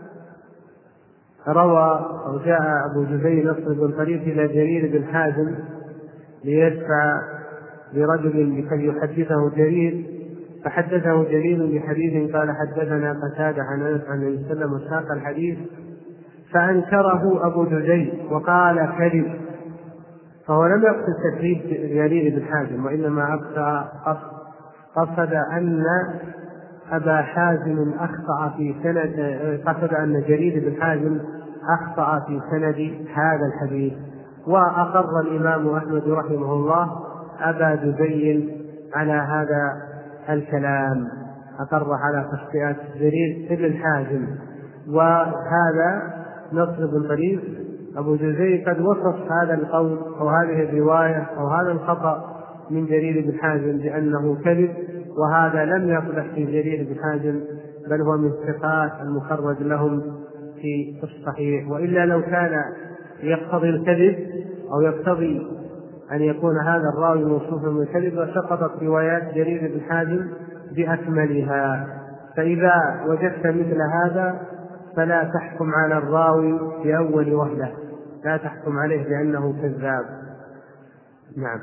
روى أو جاء أبو جبير نصر بن طريف إلى جرير بن حازم ليدفع لرجل لكي يحدثه جرير، فحدثه جرير بحديث قال حدثنا قتادة عن أنس عن النبي صلى الله عليه وسلم وساق الحديث، فأنكره أبو جزي وقال كذب، فهو لم يقصد تكذيب جرير بن حازم، وإنما قصد أن أبا حازم قصد أن جرير بن حازم أخطأ في سند هذا الحديث. وأقر الإمام أحمد رحمه الله أبا جزي على هذا الكلام، أقر على تخطئة جرير بن حازم. وهذا نصر بن طريف أبو جزي قد وصف هذا القول أو هذه الرواية أو هذا الخطأ من جرير بن حازم بأنه كذب، وهذا لم يصلح في جرير بن حازم، بل هو من الثقات المخرج لهم في الصحيح. وإلا لو كان يقتضي الكذب أو يقتضي أن يكون هذا الراوي موصوفا بالكذب لسقطت روايات جرير بن حازم بأكملها. فإذا وجدت مثل هذا فلا تحكم على الراوي بأول وهلة، لا تحكم عليه بأنه كذاب. نعم.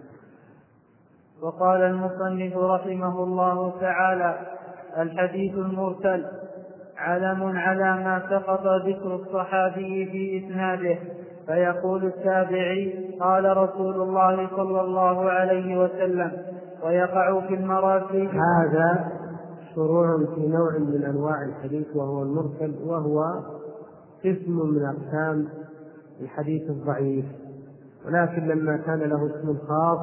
وقال المصنف رحمه الله تعالى: الحديث المرسل علم على ما سقط ذكر الصحابي في إسناده، فيقول التابعي قال رسول الله صلى الله عليه وسلم، ويقع في المراسيل. هذا شروع في نوع من أنواع الحديث وهو المرسل، وهو اسم من أقسام الحديث الضعيف، ولكن لما كان له اسم خاص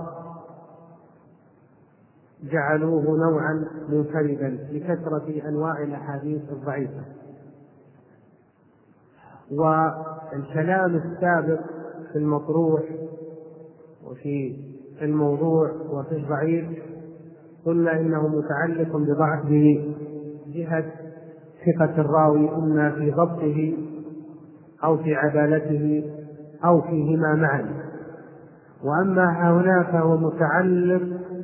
جعلوه نوعا منفردا لكثرة أنواع الأحاديث الضعيفة. والكلام السابق في المطروح وفي الموضوع وفي الضعيف قلنا إنه متعلق بضعف جهة ثقة الراوي، إما في ضبطه أو في عدالته أو فيهما معا. وأما هنا فهو متعلق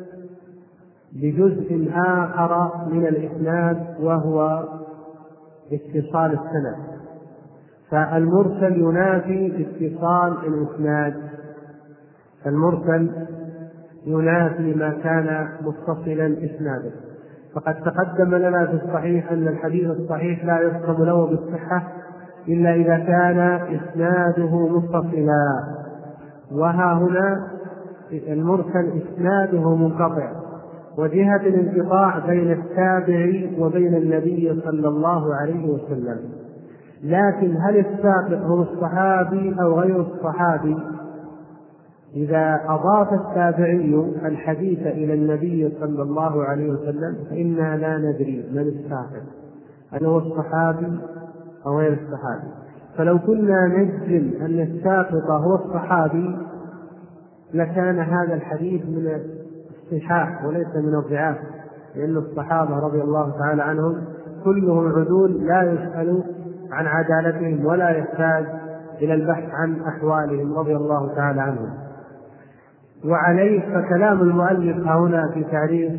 بجزء آخر من الإسناد وهو اتصال السند، فالمرسل ينافي اتصال الإسناد، المرسل ينافي ما كان متصلا إسناده. فقد تقدم لنا في الصحيح أن الحديث الصحيح لا يحكم له بالصحة إلا إذا كان إسناده متصلا، وها هنا المرسل إسناده منقطع، وجهة الانقطاع بين التابع وبين النبي صلى الله عليه وسلم. لكن هل السابق هو الصحابي أو غير الصحابي؟ إذا أضاف التابعي الحديث إلى النبي صلى الله عليه وسلم فإنا لا ندري من السابق، هل هو الصحابي أو غير الصحابي. فلو كنا نجزم أن السابق هو الصحابي لكان هذا الحديث من الصحاح وليس من الضعاف، لأن الصحابة رضي الله تعالى عنهم كلهم عدول لا يسأل عن عدالتهم ولا يحتاج إلى البحث عن أحوالهم رضي الله تعالى عنهم. وعليه فكلام المؤلف هنا في تعريف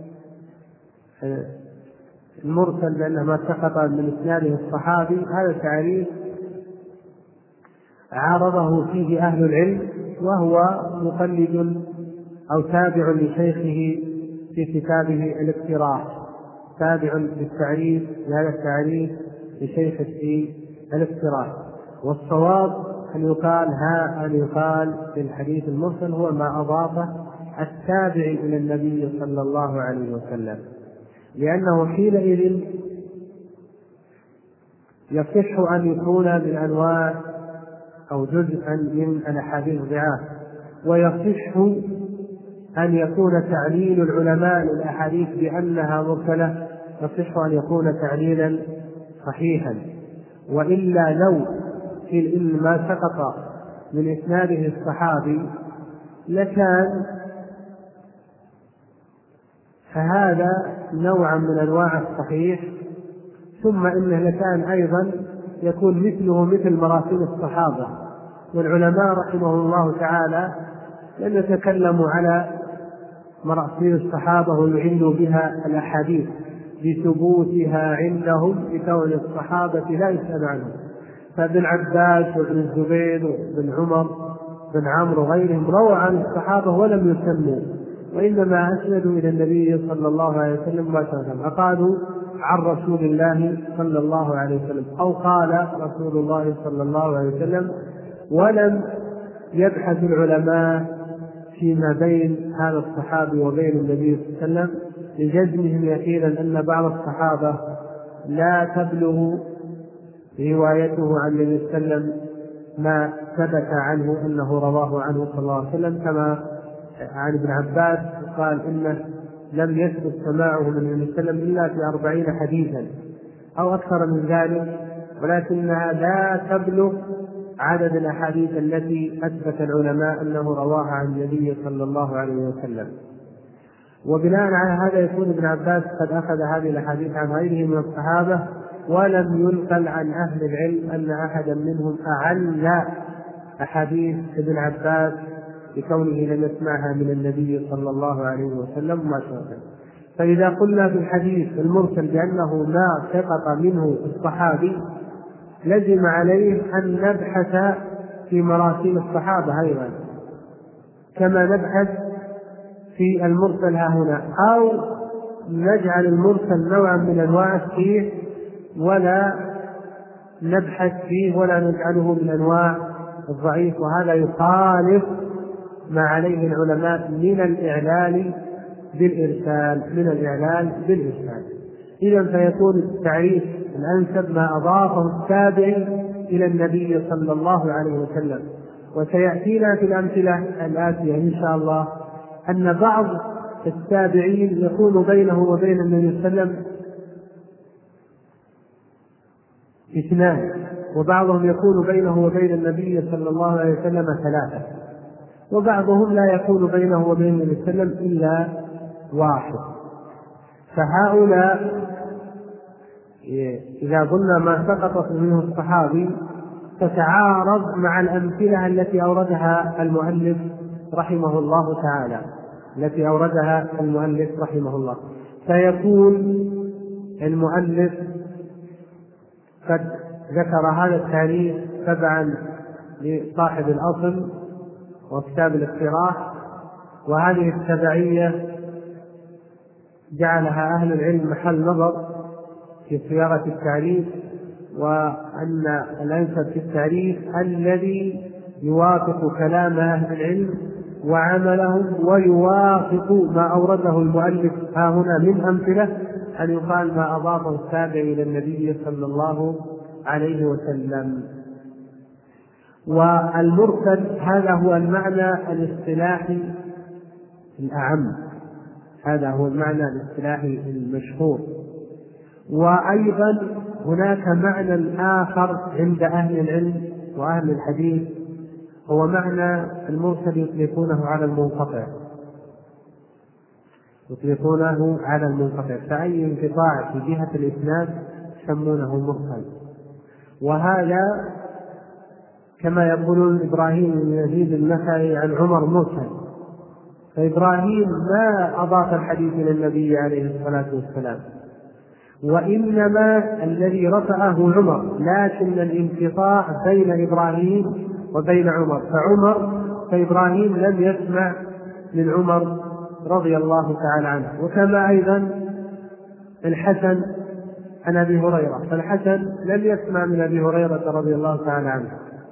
المرسل بأنه ما سقط من إسناده الصحابي، هذا تعريف عارضه فيه أهل العلم، وهو مقلد أو تابع لشيخه في كتابه الاقتراح، تابع للتعريف لهذا التعريف لشيخه في الاقتراح. والصواب أن يقال في الحديث المرسل هو ما أضافه التابع إلى النبي صلى الله عليه وسلم، لأنه حينئذ يصح أن يكون من أنواع أو جزءا من الأحاديث الضعاف، ويصح أن يكون تعليل العلماء للأحاديث بأنها مرسلة، يصح أن يكون تعليلا صحيحا. وإلا لو إن ما سقط من إسناده الصحابي لكان فهذا نوعا من أنواع الصحيح، ثم إنه لكان أيضا يكون مثله مثل مراسيل الصحابة. والعلماء رحمه الله تعالى لم يتكلموا على مراسيل الصحابة ويعلوا بها الأحاديث بثبوتها عندهم بكون الصحابة لا يسأل عنهم، فابن عباس وابن الزبير وابن عمر بن عمرو وغيرهم رووا عن الصحابة ولم يسموا، وإنما أسندوا إلى النبي صلى الله عليه وسلم مباشرة، فقالوا عن رسول الله صلى الله عليه وسلم أو قال رسول الله صلى الله عليه وسلم، ولم يبحث العلماء فيما بين هذا الصحابي وبين النبي صلى الله عليه وسلم لجزمهم يقينا أن بعض الصحابة لا تبلغ روايته عن النبي صلى الله عليه وسلم ما ثبت عنه أنه رواه عنه صلى الله عليه وسلم، كما عن ابن عباس قال إنه لم يثبت سماعه من النبي صلى الله عليه وسلم إلا في 40 حديثا أو أكثر من ذلك، ولكنها لا تبلغ عدد الأحاديث التي أثبت العلماء أنه رواها عن النبي صلى الله عليه وسلم. وبناء على هذا يكون ابن عباس قد أخذ هذه الأحاديث عن غيره من الصحابة، ولم ينقل عن أهل العلم أن أحدا منهم أعل أحاديث ابن عباس بكونه لم يسمعها من النبي صلى الله عليه وسلم مباشرة. فإذا قلنا في الحديث المرسل بأنه ما سقط منه الصحابي، لزم عليه أن نبحث في مراسيل الصحابة أيضا كما نبحث في المرسل ها هنا، أو نجعل المرسل نوعا من أنواع الصحيح ولا نبحث فيه ولا نجعله من أنواع الضعيف، وهذا يخالف ما عليه العلماء من الإعلال بالإرسال. إذن فيكون التعريف الأنسب ما أضافه التابعي إلى النبي صلى الله عليه وسلم. وسيأتينا في الأمثلة الآتية إن شاء الله أن بعض التابعين يكون بينه وبين النبي صلى الله عليه وسلم 2، وبعضهم يكون بينه وبين النبي صلى الله عليه وسلم 3، وبعضهم لا يكون بينه وبين النبي صلى الله عليه وسلم إلا 1. فهؤلاء إذا قلنا ما سقط منه الصحابي تتعارض مع الأمثلة التي أوردها المؤلف رحمه الله تعالى، فيكون المؤلف قد ذكر هذا التاريخ تبعا لصاحب الأصل وكتاب الاقتراح، وهذه التبعية جعلها أهل العلم محل نظر في صياغة التعريف، وأن الأنسب في التعريف الذي يوافق كلام أهل العلم وعملهم ويوافق ما أورده المؤلف ها هنا من أمثلة، أن يقال ما أضافه التابع إلى النبي صلى الله عليه وسلم. والمرسل هذا هو المعنى الاصطلاحي الأعم، هذا هو المعنى الاصطلاحي المشهور. وأيضا هناك معنى آخر عند أهل العلم وأهل الحديث، هو معنى المرسل يطلقونه على المنقطع، فأي انقطاع في جهة الإسناد يسمونه مرسل. وهذا كما يقولون إبراهيم بن يزيد النخعي عن عمر مرسل، فإبراهيم ما أضاف الحديث إلى النبي عليه الصلاة والسلام، وإنما الذي رفعه عمر، لكن الانقطاع بين إبراهيم وبين عمر، فإبراهيم لم يسمع من عمر رضي الله تعالى عنه. وكما أيضا الحسن عن أبي هريرة، فالحسن لم يسمع من أبي هريرة رضي الله تعالى عنه،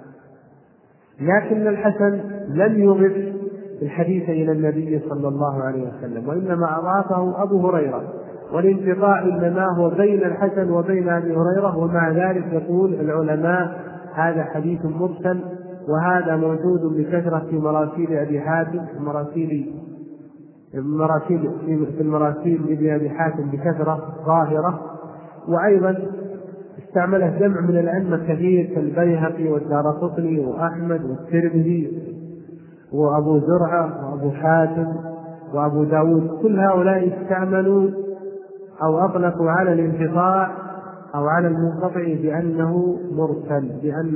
لكن الحسن لم يضف الحديث إلى النبي صلى الله عليه وسلم، وإنما أضافه أبو هريرة، والانقطاع إنما هو بين الحسن وبين أبي هريرة. ومع ذلك يقول العلماء هذا حديث مرسل، وهذا موجود بكثرة في مراسيل أبي حاتم، في المراسيل لابن أبي حاتم بكثرة ظاهرة. وأيضا استعمله جمع من الأئمة كثير كالبيهقي والدارقطني وأحمد والترمذي وأبو زرعة وأبو حاتم وأبو داود، كل هؤلاء استعملوا أو أطلقوا على الانقطاع أو على المنقطع بأنه مرسل.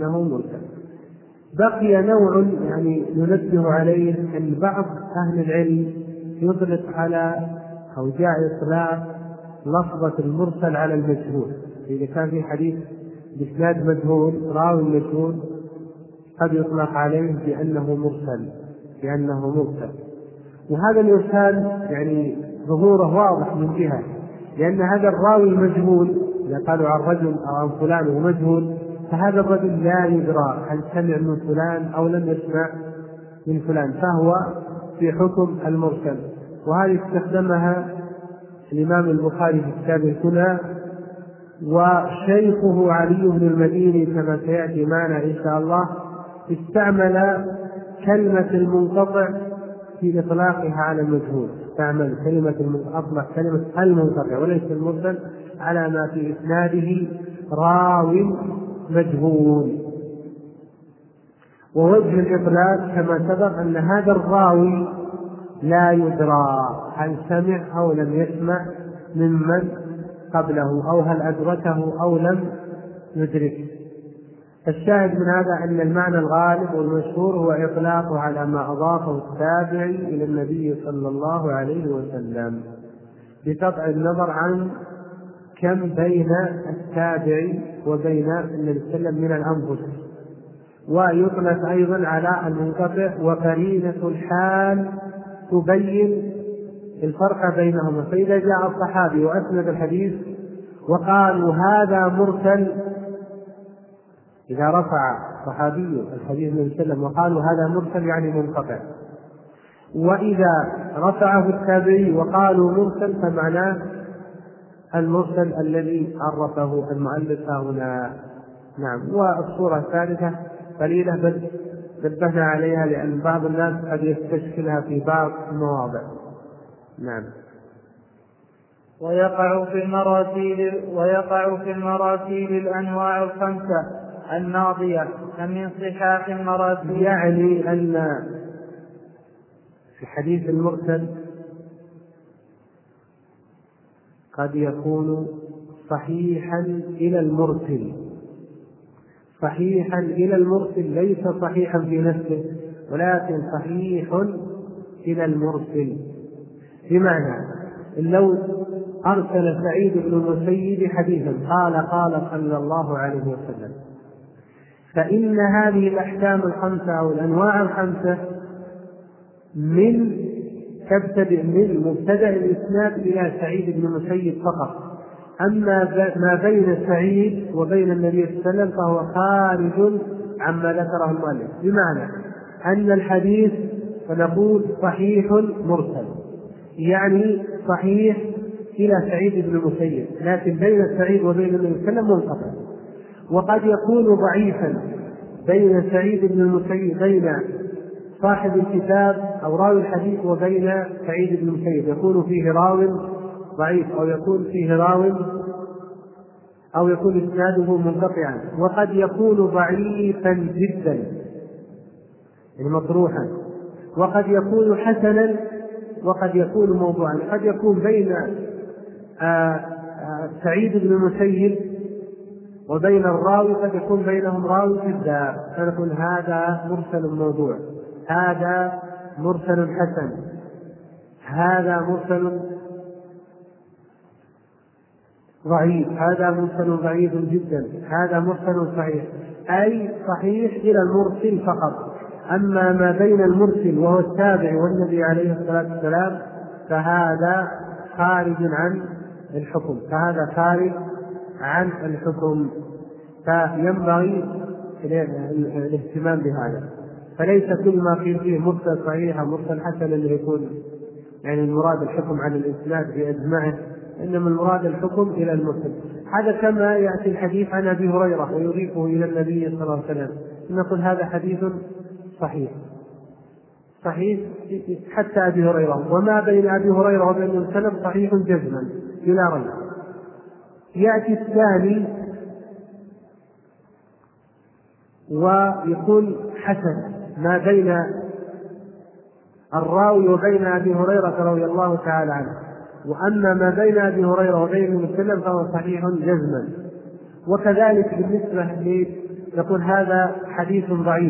بقي نوع ننبه عليه، أن بعض أهل العلم يطلق على أو جاء إطلاق لفظة المرسل على المجهول. إذا كان في حديث بإسناد مجهول راوي مجهول قد يطلق عليه بأنه مرسل. وهذا الإرسال ظهوره واضح من جهة، لأن هذا الراوي مجهول، إذا قالوا عن رجل أو عن فلان هو مجهول، فهذا الرجل لا يدرى هل سمع من فلان أو لم يسمع من فلان، فهو في حكم المرسل. وهذه استخدمها الإمام البخاري في كتاب الكنى، وشيخه علي بن المديني كما سيأتي معنا إن شاء الله استعمل كلمة المنقطع في إطلاقها على المجهول، استعمل أطلق كلمة المنقطع وليس المرسل على ما في إسناده راو مجهول. ووجه الإطلاق كما سبق أن هذا الراوي لا يدرى هل سمع أو لم يسمع ممن قبله، أو هل أدركه أو لم يدرك. الشاهد من هذا أن المعنى الغالب والمشهور هو إطلاقه على ما أضافه التابعي إلى النبي صلى الله عليه وسلم، بقطع النظر عن كم بين التابعي وبين النبي صلى الله عليه وسلم من الأنفس. ويطلق أيضا على المنقطع وقرينة الحال تبين الفرق بينهما. فإذا جاء الصحابي وأسند الحديث وقالوا هذا مرسل، إذا رفع صحابي الحديث النبي صلى الله عليه وسلم وقالوا هذا مرسل يعني منقطع، وإذا رفعه التابعي وقالوا مرسل فمعناه المرسل الذي عرفه المؤلف هنا. نعم. والصورة الثالثة قليلة بل نبهنا عليها لأن بعض الناس قد يستشكلها في بعض المواضع. نعم. ويقع في المراسيل الأنواع الخمسة الناضية من صحاح المراسيل. يعني أن في حديث المرسل قد يكون صحيحا إلى المرسل، صحيحا إلى المرسل ليس صحيحا في نفسه ولكن صحيح إلى المرسل. بمعنى لو أرسل سعيد بن المسيب حديثا قال صلى الله عليه وسلم، فإن هذه الأحكام الخمسة أو الأنواع الخمسة تبتدئ من مبتدأ الإسناد إلى سعيد بن المسيب فقط، أما ما بين سعيد وبين النبي صلى الله عليه وسلم فهو خارج عما ذكره المؤلف. بمعنى أن الحديث فنقول صحيح مرسل، يعني صحيح إلى سعيد بن المسيب، لكن بين سعيد وبين النبي صلى الله عليه وسلم منقطع. وقد يكون ضعيفا بين سعيد بن المسيب، بين صاحب الكتاب أو راوي الحديث وبين سعيد بن المسيب، يكون فيه راو ضعيف أو يكون إسناده منقطعا. وقد يكون ضعيفا جدا يعني مطروحا، وقد يكون حسنا، وقد يكون موضوعا. قد يكون بين سعيد بن المسيب وبين الراوي قد يكون بينهم راوي كذاب، فنقول هذا مرسل موضوع، هذا مرسل حسن، هذا مرسل ضعيف، هذا مرسل ضعيف جدا، هذا مرسل صحيح، أي صحيح إلى المرسل فقط. أما ما بين المرسل وهو التابع والنبي عليه الصلاة والسلام فهذا خارج عن الحكم، الحكم، فينبغي الاهتمام بهذا. فليس كل ما فيه مرسل صحيح أو مرسل حسن اللي يكون يعني المراد الحكم على الإسناد بأجمعه، إنما المراد الحكم إلى المرسل. هذا كما يأتي الحديث عن أبي هريرة ويضيفه إلى النبي صلى الله عليه وسلم، نقول هذا حديث صحيح حتى أبي هريرة، وما بين أبي هريرة وبين النبي صلى الله عليه وسلم صحيح جزما بلا ريب. يأتي الثاني ويكون حسن ما بين الراوي وبين أبي هريرة رضي الله تعالى عنه، وأما ما بين أبي هريرة وبين النبي صلى الله عليه وسلم فهو صحيح جزما. وكذلك بالنسبة يقول هذا حديث ضعيف،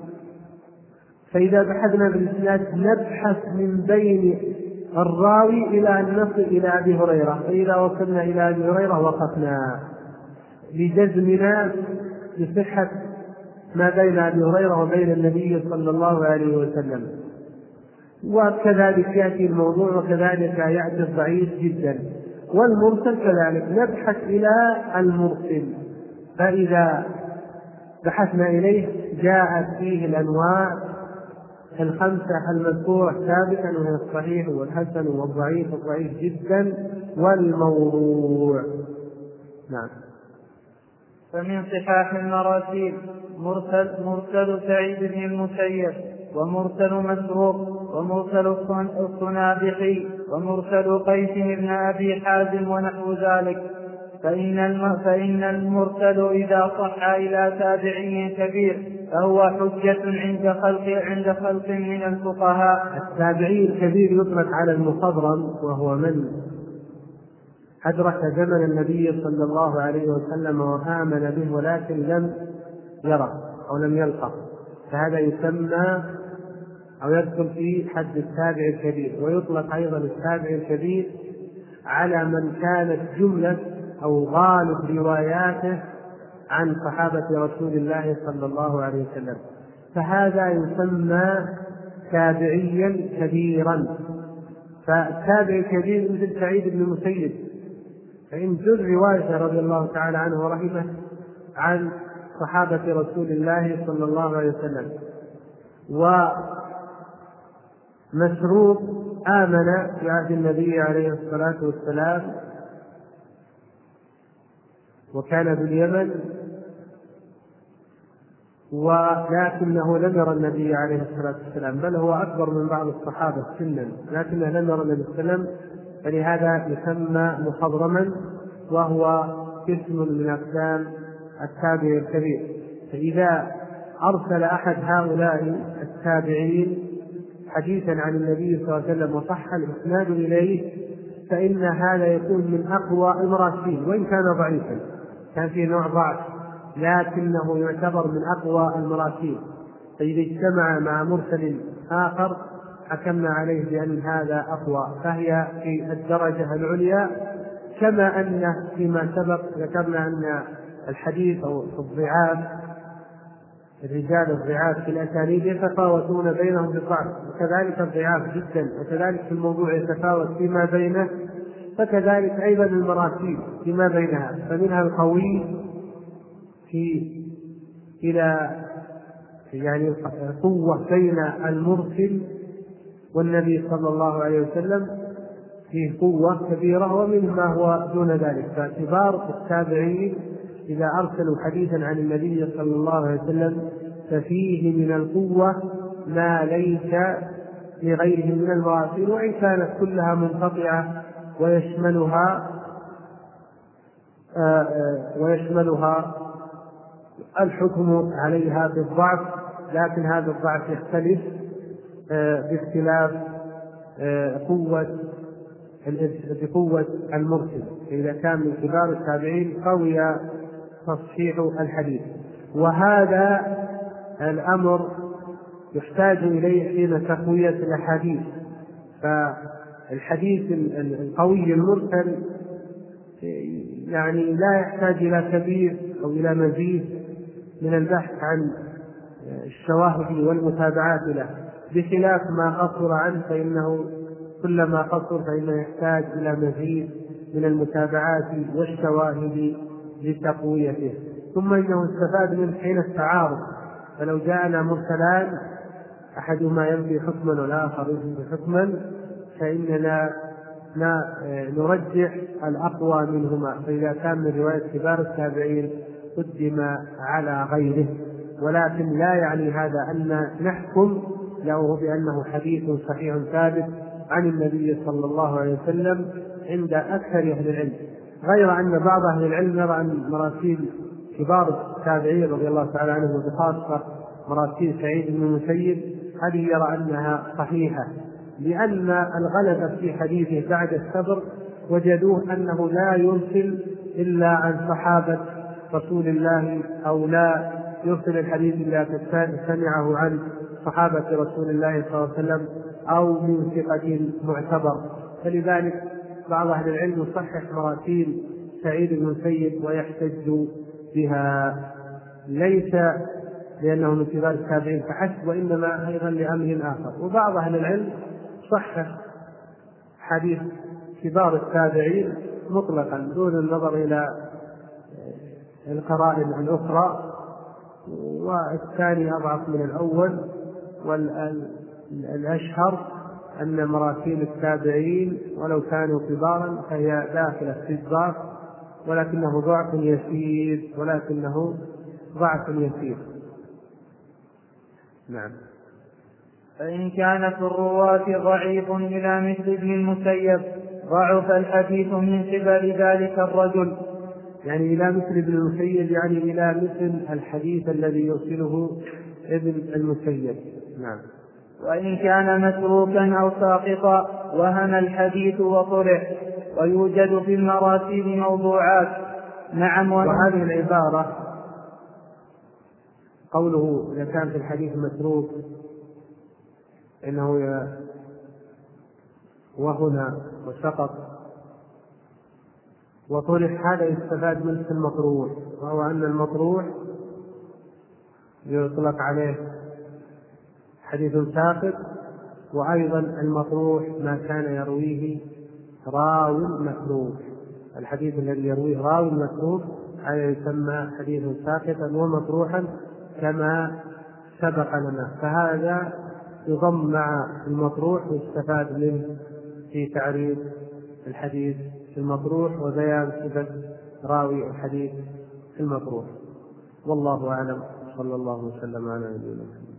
فإذا بحثنا بالإسناد نبحث من بين الراوي إلى أن نصل إلى أبي هريرة، فإذا وصلنا إلى أبي هريرة وقفنا لجزمنا بصحة ما بين أبي هريرة وبين النبي صلى الله عليه وسلم. وكذلك يأتي الموضوع، وكذلك يأتي الضعيف جدا. والمرسل كذلك نبحث إلى المرسل، فإذا بحثنا إليه جاءت فيه الأنواع الخمسة المذكورة سابقا، وهي الصحيح والحسن والضعيف والضعيف جدا والموضوع. نعم. فمن صحاح المراسيل مرسل سعيد بن المسيب، ومرسل مسروق، ومرسل الصنابحي، ومرسل قيس بن أبي حازم ونحو ذلك. فإن المرسل إذا صح إلى تابعي كبير فهو حجة عند خلق من الفقهاء. التابعي الكبير يطلق على المخضرم، وهو من أدرك زمن النبي صلى الله عليه وسلم وآمن به ولكن لم يره أو لم يلقه، فهذا يسمى أو يدخل في حد التابع الكبير. ويطلق أيضا التابع الكبير على من كانت جملة أو غالب رواياته عن صحابة رسول الله صلى الله عليه وسلم، فهذا يسمى تابعيا كبيرا. فالتابع الكبير مثل سعيد بن المسيب، فإن جل روايته رضي الله تعالى عنه ورحمه عن صحابة رسول الله صلى الله عليه وسلم. ومسروق آمن في عهد النبي عليه الصلاة والسلام وكان باليمن، ولكنه لم يرى النبي عليه الصلاة والسلام، بل هو أكبر من بعض الصحابة سنا، لكنه لم يرى النبي صلى الله عليه وسلم، فلهذا يسمى مخضرما، وهو قسم من أقسام التابع الكبير. فإذا أرسل أحد هؤلاء التابعين حديثا عن النبي صلى الله عليه وسلم وصح الإسناد إليه، فإن هذا يكون من أقوى المراسيل، وإن كان ضعيفا، كان فيه نوع ضعف، لكنه يعتبر من أقوى المراسيل. فإذا اجتمع مع مرسل آخر حكمنا عليه بأن هذا أقوى، فهي في الدرجة العليا. كما أن فيما سبق ذكرنا أن الحديث أو الضعاف، الرجال الضعاف في الأسانيد يتفاوتون بينهم بالضعف، وكذلك الضعاف جدا، وكذلك في الموضوع يتفاوت فيما بينه، فكذلك أيضا المراسيل فيما بينها، فمنها القوي إلى يعني قوة بين المرسل والنبي صلى الله عليه وسلم فيه قوة كبيرة، ومنه ما هو دون ذلك. فكبار التابعين إذا أرسلوا حديثا عن النبي صلى الله عليه وسلم ففيه من القوة ما ليس لغيرهم من المراسيل، وإن كانت كلها منقطعة ويشملها الحكم عليها بالضعف، لكن هذا الضعف يختلف باختلاف بقوة المرسل. إذا كان من كبار التابعين قوي تصحيح الحديث، وهذا الأمر يحتاج إليه حين تقوية الأحاديث. فالحديث القوي المرسل يعني لا يحتاج إلى كبير أو إلى مزيد من البحث عن الشواهد والمتابعات له، بخلاف ما قصر عنه، فإنه كلما قصر فإنه يحتاج إلى مزيد من المتابعات والشواهد لتقويته. ثم إنه استفاد من حين التعارض، فلو جاءنا مرسلان أحدهما ينفي حكما والآخر يثبت حكما فإننا نرجح الأقوى منهما، فإذا كان من رواية كبار التابعين قدم على غيره. ولكن لا يعني هذا أن نحكم له بأنه حديث صحيح ثابت عن النبي صلى الله عليه وسلم عند أكثر أهل العلم، غير أن بعض أهل العلم يرى أن مراسيل كبار التابعين رضي الله تعالى عنهم وبخاصة مراسيل سعيد بن المسيب هذه يرى أنها صحيحة، لأن الغلبة في حديثه بعد الصبر وجدوه أنه لا يرسل إلا عن صحابة رسول الله، أو لا يرسل الحديث إلا سمعه عن صحابة رسول الله صلى الله عليه وسلم أو من ثقة معتبر. فلذلك بعض أهل العلم يصحح مراسيل سعيد بن المسيب ويحتج بها، ليس لأنه من كبار التابعين فحسب، وإنما أيضا لأمر آخر. وبعض أهل العلم صحح حديث كبار التابعين مطلقا دون النظر إلى القرائن الأخرى، والثاني أضعف من الأول. والأشهر أن مراسيل التابعين ولو كانوا كبارا فهي داخلة في الضعف، ولكنه ضعف يسير. نعم. فإن كان في الرواة ضعيف إلى مثل ابن المسيب ضعف الحديث من قبل ذلك الرجل. يعني إلى مثل ابن المسيب يعني إلى مثل الحديث الذي يرسله ابن المسيب. نعم. وإن كان متروكا أو ساقطا وهن الحديث وطرح، ويوجد في المراسيل موضوعات. نعم. وهذه العبارة قوله إذا كان في الحديث متروك إنه وهنا وسقط وطرح، هذا يستفاد منه المطروح، وهو أن المطروح يطلق عليه حديث ساقط، وأيضا المطروح ما كان يرويه راو متروك. الحديث الذي يرويه راو متروك هذا يسمى حديث ساقطا ومطروحا كما سبق لنا، فهذا يضم مع المطروح ويستفاد منه في تعريف الحديث المطروح وبيان صفة راوي الحديث المطروح. والله أعلم. صلى الله وسلم على نبينا محمد.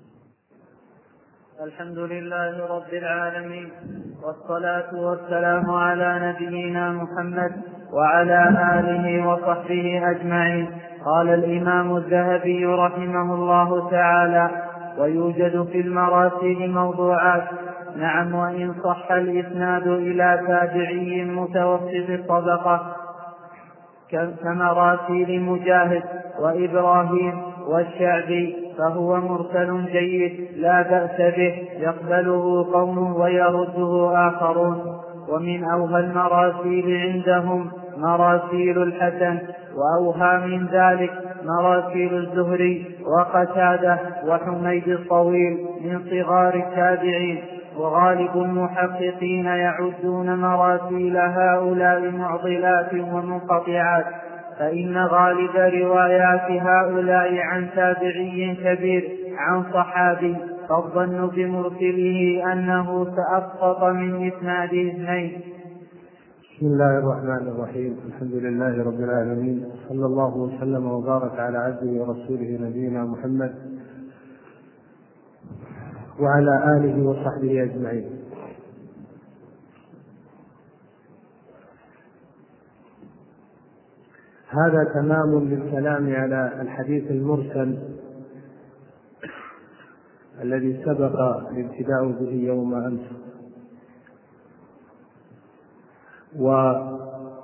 الحمد لله رب العالمين، والصلاة والسلام على نبينا محمد وعلى آله وصحبه أجمعين. قال الإمام الذهبي رحمه الله تعالى: ويوجد في المراسيل موضوعات. نعم، وإن صح الإسناد إلى تابعي متوسط الطبقة كمراسيل مجاهد وإبراهيم والشعبي فهو مرسل جيد لا بأس به، يقبله قوم ويرده آخرون. ومن أوهى المراسيل عندهم مراسيل الحسن، وأوهى من ذلك مراسيل الزهري وقتادة وحميد الطويل من صغار التابعين. وغالب المحققين يعدون مراسيل هؤلاء معضلات ومنقطعات، فإن غالب روايات هؤلاء عن تابعي كبير عن صحابي، فالظن بمرسله أنه سأسقط من إسناد اثنين. بسم الله الرحمن الرحيم. الحمد لله رب العالمين، صلى الله وسلم وبارك على عبده ورسوله نبينا محمد وعلى آله وصحبه أجمعين. هذا تمام للكلام على الحديث المرسل الذي سبق الابتداء به يوم أمس. وسبق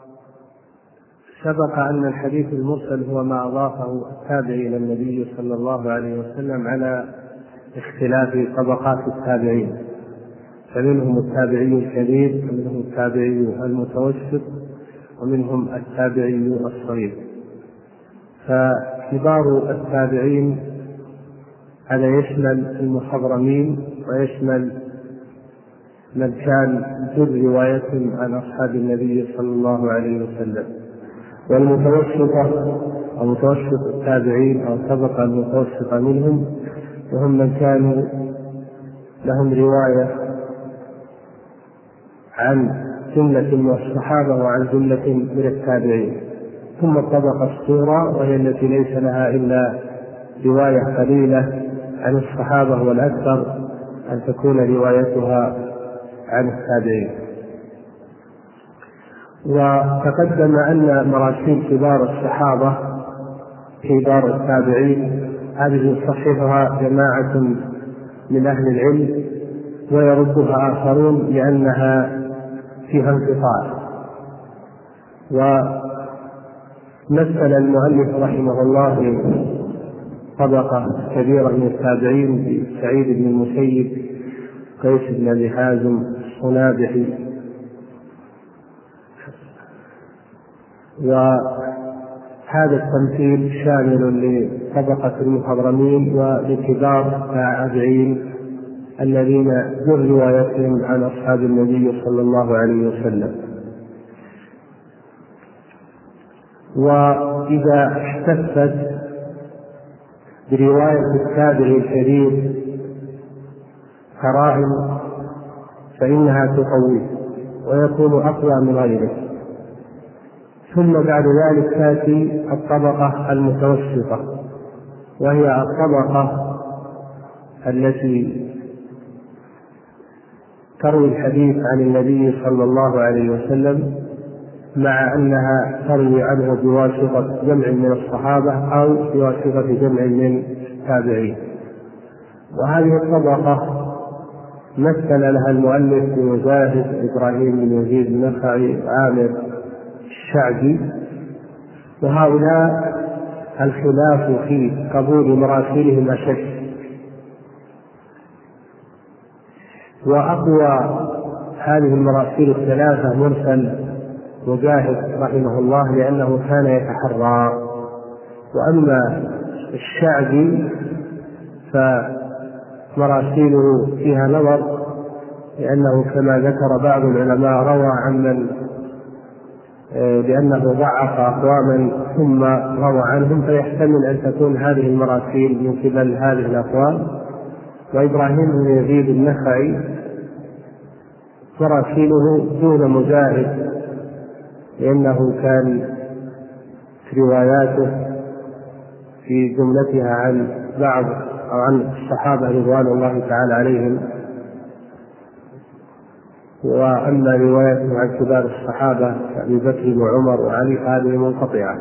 أن الحديث المرسل هو ما أضافه التابعي إلى النبي صلى الله عليه وسلم على اختلاف طبقات التابعين، فمنهم التابعي الكبير ومنهم التابعي المتوسط ومنهم التابعي الصغير. فكبار التابعين هذا يشمل المخضرمين ويشمل من كان ذو رواية عن أصحاب النبي صلى الله عليه وسلم. والمتوسطة أو متوسط التابعين أو طبقة المتوسطة منهم وهم من كانوا لهم رواية عن جملة من الصحابة وعن جملة من التابعين. ثم الطبقة الصغرى وهي التي ليس لها إلا رواية قليلة عن الصحابة، والأكثر أن تكون روايتها عن التابعين. وتقدم أن مراسيل كبار الصحابة كبار التابعين هذه يصححها جماعة من أهل العلم ويردها آخرون لأنها فيها انقطاع. ومثل المؤلف رحمه الله طبقة كبيرة من التابعين سعيد بن المسيب، قيس بن أبي حازم، الصنابحي. وهذا التمثيل شامل لطبقة المخضرمين ولكبار التابعين الذين ذو روايتهم عن أصحاب النبي صلى الله عليه وسلم. وإذا احتفت برواية التابع الكبير كراهن فإنها تقويه ويكون أقوى من غيره. ثم بعد ذلك تأتي الطبقة المتوسطة، وهي الطبقة التي تروي الحديث عن النبي صلى الله عليه وسلم مع أنها تروي عنه بواسطة جمع من الصحابة أو بواسطة جمع من التابعين. وهذه الطبقة مثل لها المؤلف بمجاهد إبراهيم بن يزيد النخعي عامر الشعبي، وهؤلاء الخلاف في قبول مراسيلهم أشد. وأقوى هذه المراسيل الثلاثة مرسل مجاهد رحمه الله لأنه كان يتحرى. وأما الشعبي فمراسيله فيها نظر، لأنه كما ذكر بعض العلماء روى عن لأنه ضعف أقواما ثم روى عنهم، فيحتمل أن تكون هذه المراسيل من قبل هذه الأقوام. وإبراهيم بن يزيد النخعي مراسيله دون مجاهد، لأنه كان رواياته في جملتها عن بعض أو عن الصحابة رضوان الله تعالى عليهم، وأما روايته عن كبار الصحابة كأبي بكر وعمر وعلي هذه منقطعة.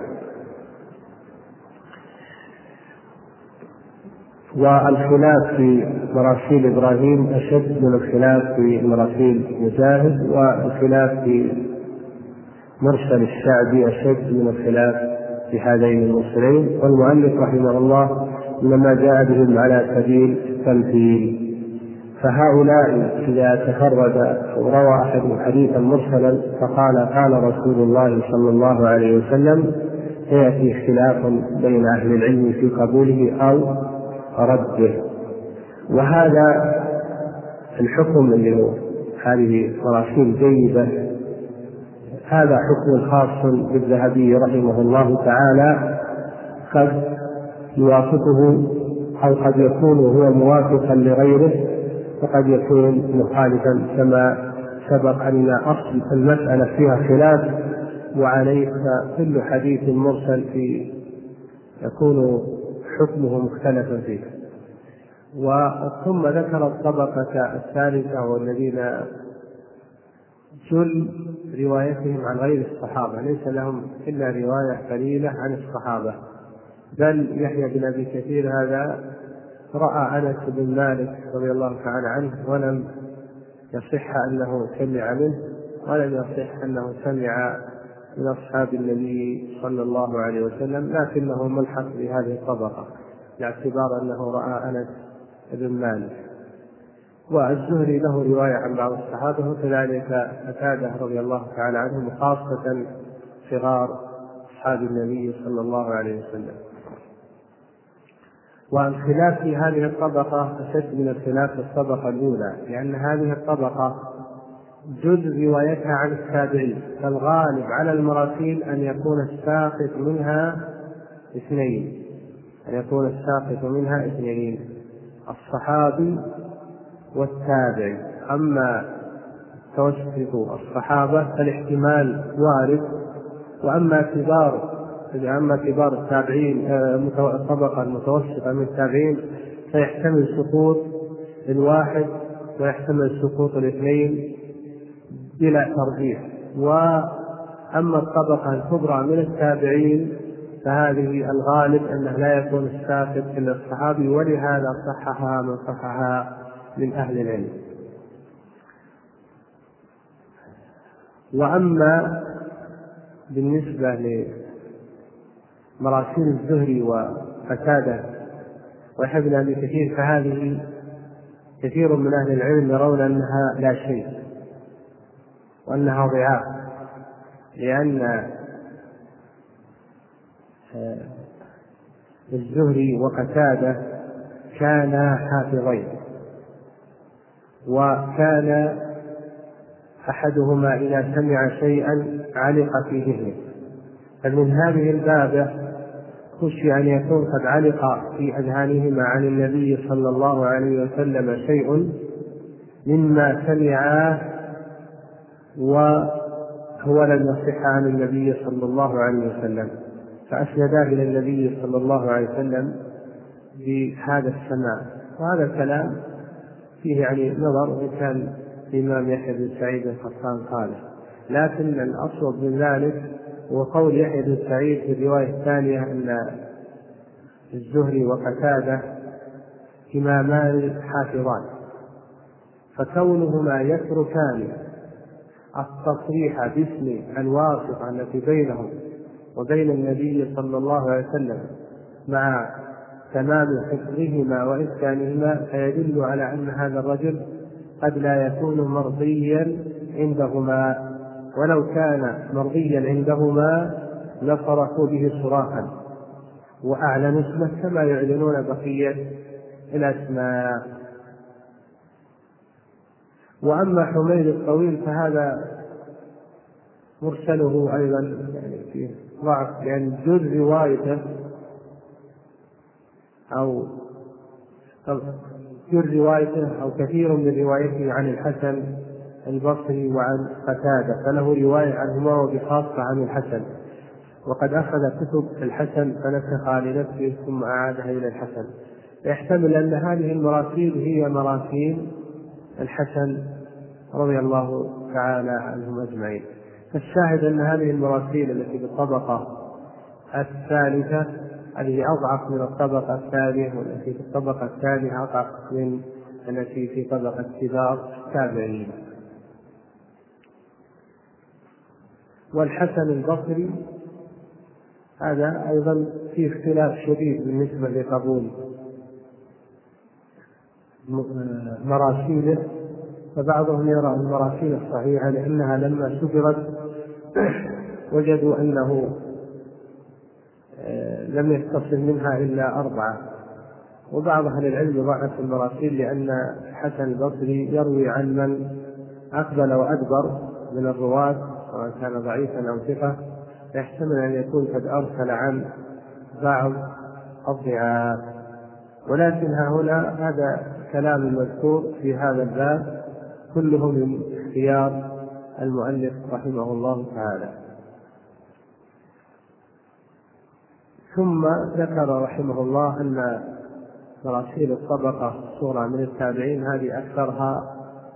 والخلاف في مراسيل إبراهيم أشد من الخلاف في مراسيل مجاهد، والخلاف في مرسل الشعبي أشد من الخلاف في هذين المرسلين. والمؤلف رحمه الله إنما جاء بهم على سبيل التمثيل. فهؤلاء إذا تفرد أو روى أحد حديثا مرسلا فقال قال رسول الله صلى الله عليه وسلم، سيأتي اختلاف بين أهل العلم في قبوله أو رده. وهذا الحكم اللي هو هذه مراسيل جيدة، هذا حكم خاص بالذهبي رحمه الله تعالى، قد يوافقه أو قد يكون هو موافقا لغيره، وقد يكون مخالفا، كما سبق أن أصل المسألة فيها خلاف، وعليه كل حديث مرسل يكون حكمه مختلفا فيه. ثم ذكر الطبقة الثالثة والذين جل روايتهم عن غير الصحابة، ليس لهم إلا رواية قليلة عن الصحابة. بل يحيى بن أبي كثير هذا رأى أنس بن مالك رضي الله تعالى عنه ولم يصح أنه سمع منه، ولم يصح أنه سمع من أصحاب النبي صلى الله عليه وسلم، لكنه ملحق بهذه الطبقة باعتبار أنه رأى أنس بن مالك. والزهري له رواية عن بعض الصحابة، وكذلك قتادة رضي الله تعالى عنهم، خاصة صغار أصحاب النبي صلى الله عليه وسلم. والخلاف في هذه الطبقة أشد من الخلاف في الطبقة الأولى، لأن هذه الطبقة جزء روايتها عن التابعين، فالغالب على المراسيل أن يكون الساقط منها اثنين، الصحابي والتابعي. أما توسط الصحابة فالاحتمال وارد، وأما كبار التابعين الطبقة المتوسطة من التابعين فيحتمل سقوط الواحد ويحتمل سقوط الاثنين بلا ترجيح. وأما الطبقة الكبرى من التابعين فهذه الغالب أنه لا يكون الساقط إلا الصحابي، ولهذا صححها من صححها من أهل العلم. وأما بالنسبة لمراسيل الزهري وقتادة ويحيى بن أبي كثير فهذه كثير من أهل العلم يرون أنها لا شيء وأنها ضعاف، لأن الزهري وقتادة كانا حافظين، وكان أحدهما إذا سمع شيئا علق في ذهنه، فمن هذه البابة خشي أن يكون قد علق في أذهانهما عن النبي صلى الله عليه وسلم شيء مما سمعاه وهو لم يصح عن النبي صلى الله عليه وسلم، فأسندا إلى النبي صلى الله عليه وسلم بهذا السماع. وهذا الكلام فيه يعني نظر، وإن كان الإمام يحيى بن سعيد القطان قاله، لكن الأصوب من ذلك هو قول يحيى بن سعيد في الرواية الثانية أن الزهري وقتادة إمامان حافظان، فكونهما يتركان التصريح باسم الواسطة التي بينهم وبين النبي صلى الله عليه وسلم مع تمام حفظهما وإتقانهما فيدل على أن هذا الرجل قد لا يكون مرضيا عندهما، ولو كان مرضيا عندهما لصرفوا به صراحا وأعلنوا اسمه كما يعلنون بقية الأسماء. وأما حميد الطويل فهذا مرسله أيضا يعني فيه ضعف، لأن جزء روايته أو كثير من روايته عن الحسن البصري وعن قتادة، فله رواية عنهما وبخاصة عن الحسن، وقد أخذ كتب الحسن فنسخها لنفسه ثم أعادها إلى الحسن، يحتمل أن هذه المراسيل هي مراسيل الحسن رضي الله تعالى عنهم أجمعين. فالشاهد أن هذه المراسيل التي بالطبقة الثالثة هذه أضعف من الطبقة الثانية، والتي في الطبقة الثانية أضعف من التي في طبقة كبار التابعين. والحسن البصري هذا أيضا في اختلاف شديد بالنسبة لقبول مراسيله، فبعضهم يرى المراسيل الصحيحة لأنها لما سجرت وجدوا أنه لم يتصل منها إلا 4، وبعض أهل العلم ضعف المراسيل لأن الحسن البصري يروي عن من أقبل وأدبر من الرواة سواء كان ضعيفا أو ثقة، يحتمل أن يكون قد أرسل عن بعض الضعاف. ولكن هنا هذا كلام المذكور في هذا الباب كله من اختيار المؤلف رحمه الله تعالى. ثم ذكر رحمه الله أن مراسيل الطبقة الصغرى من التابعين هذه أكثرها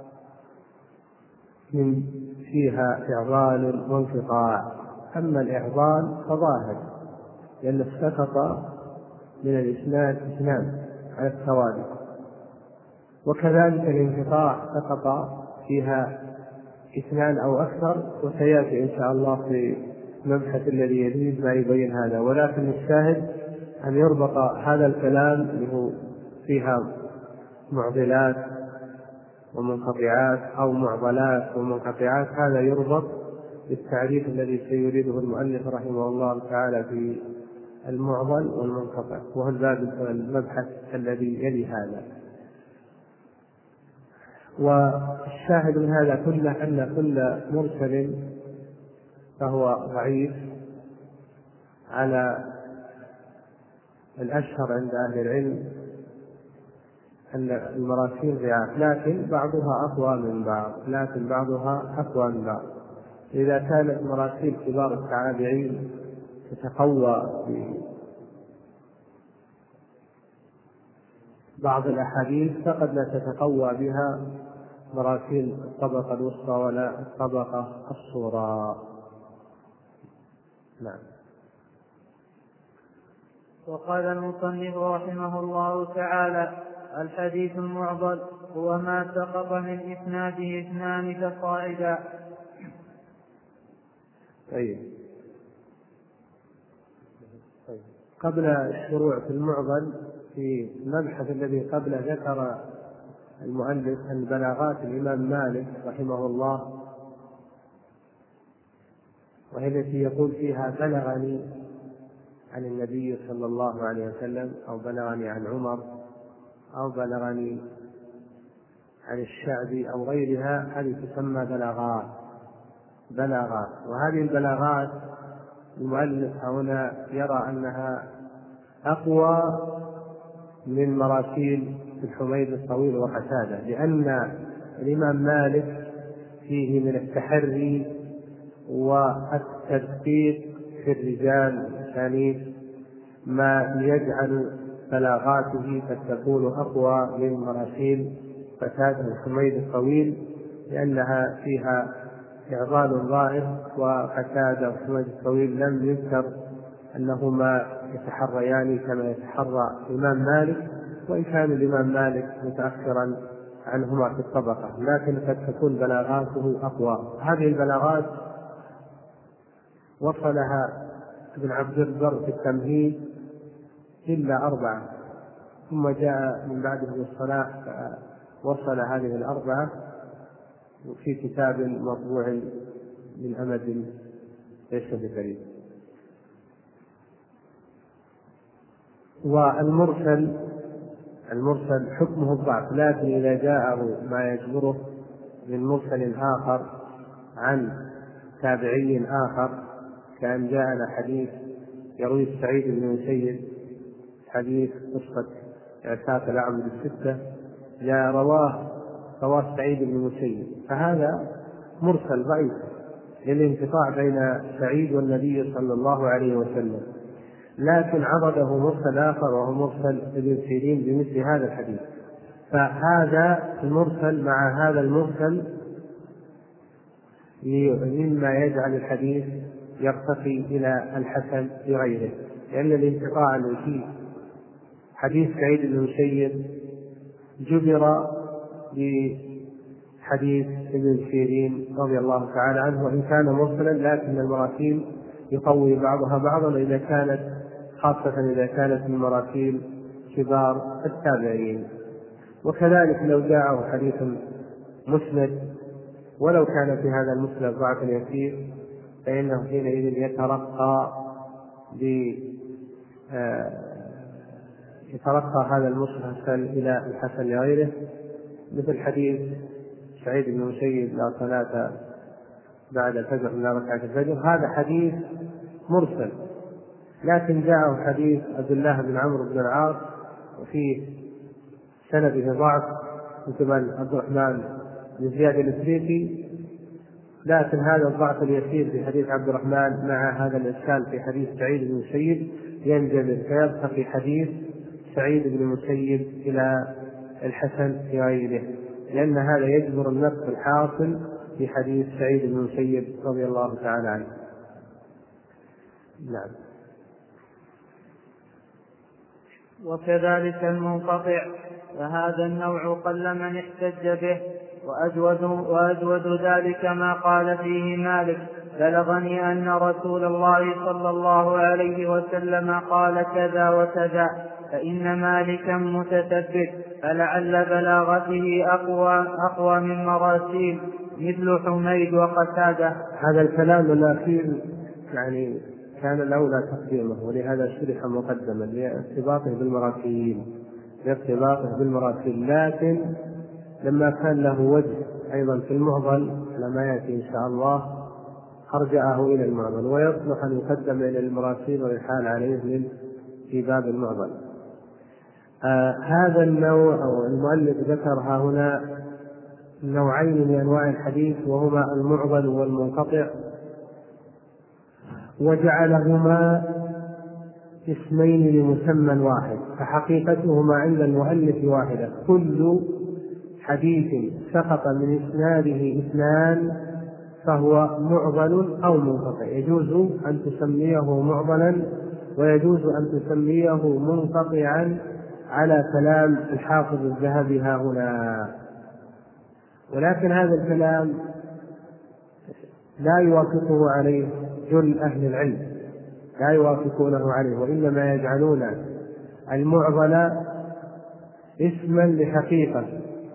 من فيها إعضال وانقطاع. أما الإعضال فظاهر لأن سقط من الإسناد 2 على التوالي، وكذلك الانقطاع سقط فيها 2 أو أكثر، وسيأتي إن شاء الله في المبحث الذي يليه ما يبين هذا. ولكن الشاهد أن يربط هذا الكلام له فيها معضلات ومنقطعات أو معضلات ومنقطعات، هذا يربط بالتعريف الذي سيريده المؤلف رحمه الله تعالى في المعضل والمنقطع، وهو المبحث الذي يلي هذا. والشاهد من هذا كله أن كل مرسل فهو ضعيف على الأشهر عند أهل العلم أن المراسيل ضعاف، لكن بعضها أقوى من بعض. إذا كانت مراسيل كبار التابعين تتقوى ببعض الأحاديث فقد لا تتقوى بها مراسيل الطبقة الوسطى ولا الطبقة الصغرى. نعم. وقال المصنف رحمه الله تعالى: الحديث المعضل هو ما سقط من إسناده 2 فصاعدا. طيب. قبل الشروع في المعضل في المبحث الذي قبله ذكر المؤلف أن بلاغات الإمام مالك رحمه الله، وهي التي يقول فيها بلغني عن النبي صلى الله عليه وسلم، أو بلغني عن عمر، أو بلغني عن الشعبي أو غيرها، هذه تسمى بلاغات. وهذه البلاغات المؤلف هنا يرى أنها أقوى من مراسيل الحميد الطويل وقتادة، لأن الإمام مالك فيه من التحري والتدقيق في الرجال والأسانيد ما يجعل بلاغاته قد تكون أقوى من مراسيل قتادة الحميد الطويل، لأنها فيها إعضال ظاهر، وقتادة والحميد الطويل لم يذكر أنهما يتحريان كما يتحرى الإمام مالك، وإن كان الإمام مالك متأخرا عنهما في الطبقة، لكن قد تكون بلاغاته أقوى. هذه البلاغات وصلها ابن عبد البر في التمهيد إلا 4، ثم جاء من بعده بالصلاح وصل هذه 4 في كتاب مطبوع من أمد ليس بقريب. والمرسل حكمه الضعف، لكن إذا جاءه ما يجبره من مرسل آخر عن تابعي آخر، كأن جاءنا حديث يروي سعيد بن المسيب، حديث قصة إعتاق الأعمد الستة، جاء رواه سعيد بن المسيب، فهذا مرسل ضعيف للانقطاع بين سعيد والنبي صلى الله عليه وسلم، لكن عضده مرسل آخر وهو مرسل ابن سيرين بمثل هذا الحديث، فهذا المرسل مع هذا المرسل مما يجعل الحديث يرتقي إلى الحسن بغيره، لأن الانقطاع الذي فيه حديث سعيد بن المسيب جبر بحديث ابن سيرين رضي الله تعالى عنه، وإن كان مرسلا لكن المراسيل يقوي بعضها بعضا، إذا كانت خاصة إذا كانت من مراسيل كبار التابعين. وكذلك لو جاءه حديث مسند ولو كان في هذا المسند ضعف يسير، فإنه حينئذ يترقى هذا المرسل إلى الحسن لغيره، مثل حديث سعيد بن المسيب لا صلاة بعد الفجر لا ركعة الفجر، هذا حديث مرسل، لكن جاءه حديث عبد الله بن عمرو بن العاص وفيه سنده ضعف من قبل عبد الرحمن بن زياد الإفريقي، لكن هذا الضعف اليسير في حديث عبد الرحمن مع هذا الإشكال في حديث سعيد بن المسيب ينجبر، فيرتقي حديث سعيد بن المسيب إلى الحسن في غيره، لأن هذا يجبر النقص الحاصل في حديث سعيد بن المسيب رضي الله تعالى عنه. نعم. وكذلك المنقطع، فهذا النوع قل من احتج به، وأجود ذلك ما قال فيه مالك: بلغني أن رسول الله صلى الله عليه وسلم قال كذا وكذا، فإن مالكا متثبت، فلعل بلاغته أقوى من مراسيل مثل حميد وقتادة. هذا الكلام الأخير يعني كان الأولى تقديمه، ولهذا شرح مقدما لارتباطه بالمراسيل، لكن لما كان له وجه أيضا في المعضل لما يأتي إن شاء الله أرجعه إلى المعضل، ويصلح أن يقدم إلى المراسيل والحال عليه في باب المعضل. هذا النوع أو المؤلف ذكرها هنا نوعين من أنواع الحديث، وهما المعضل والمنقطع، وجعلهما اسمين لمسمى واحد، فحقيقتهما عند المؤلف واحدة: كل حديث سقط من إسناده اثنان فهو معضل أو منقطع، يجوز أن تسميه معضلا ويجوز أن تسميه منقطعا على كلام الحافظ الذهبي ها هنا، ولكن هذا الكلام لا يوافقه عليه جل أهل العلم، لا يوافقونه عليه، وإنما يجعلون المعضل اسما لحقيقة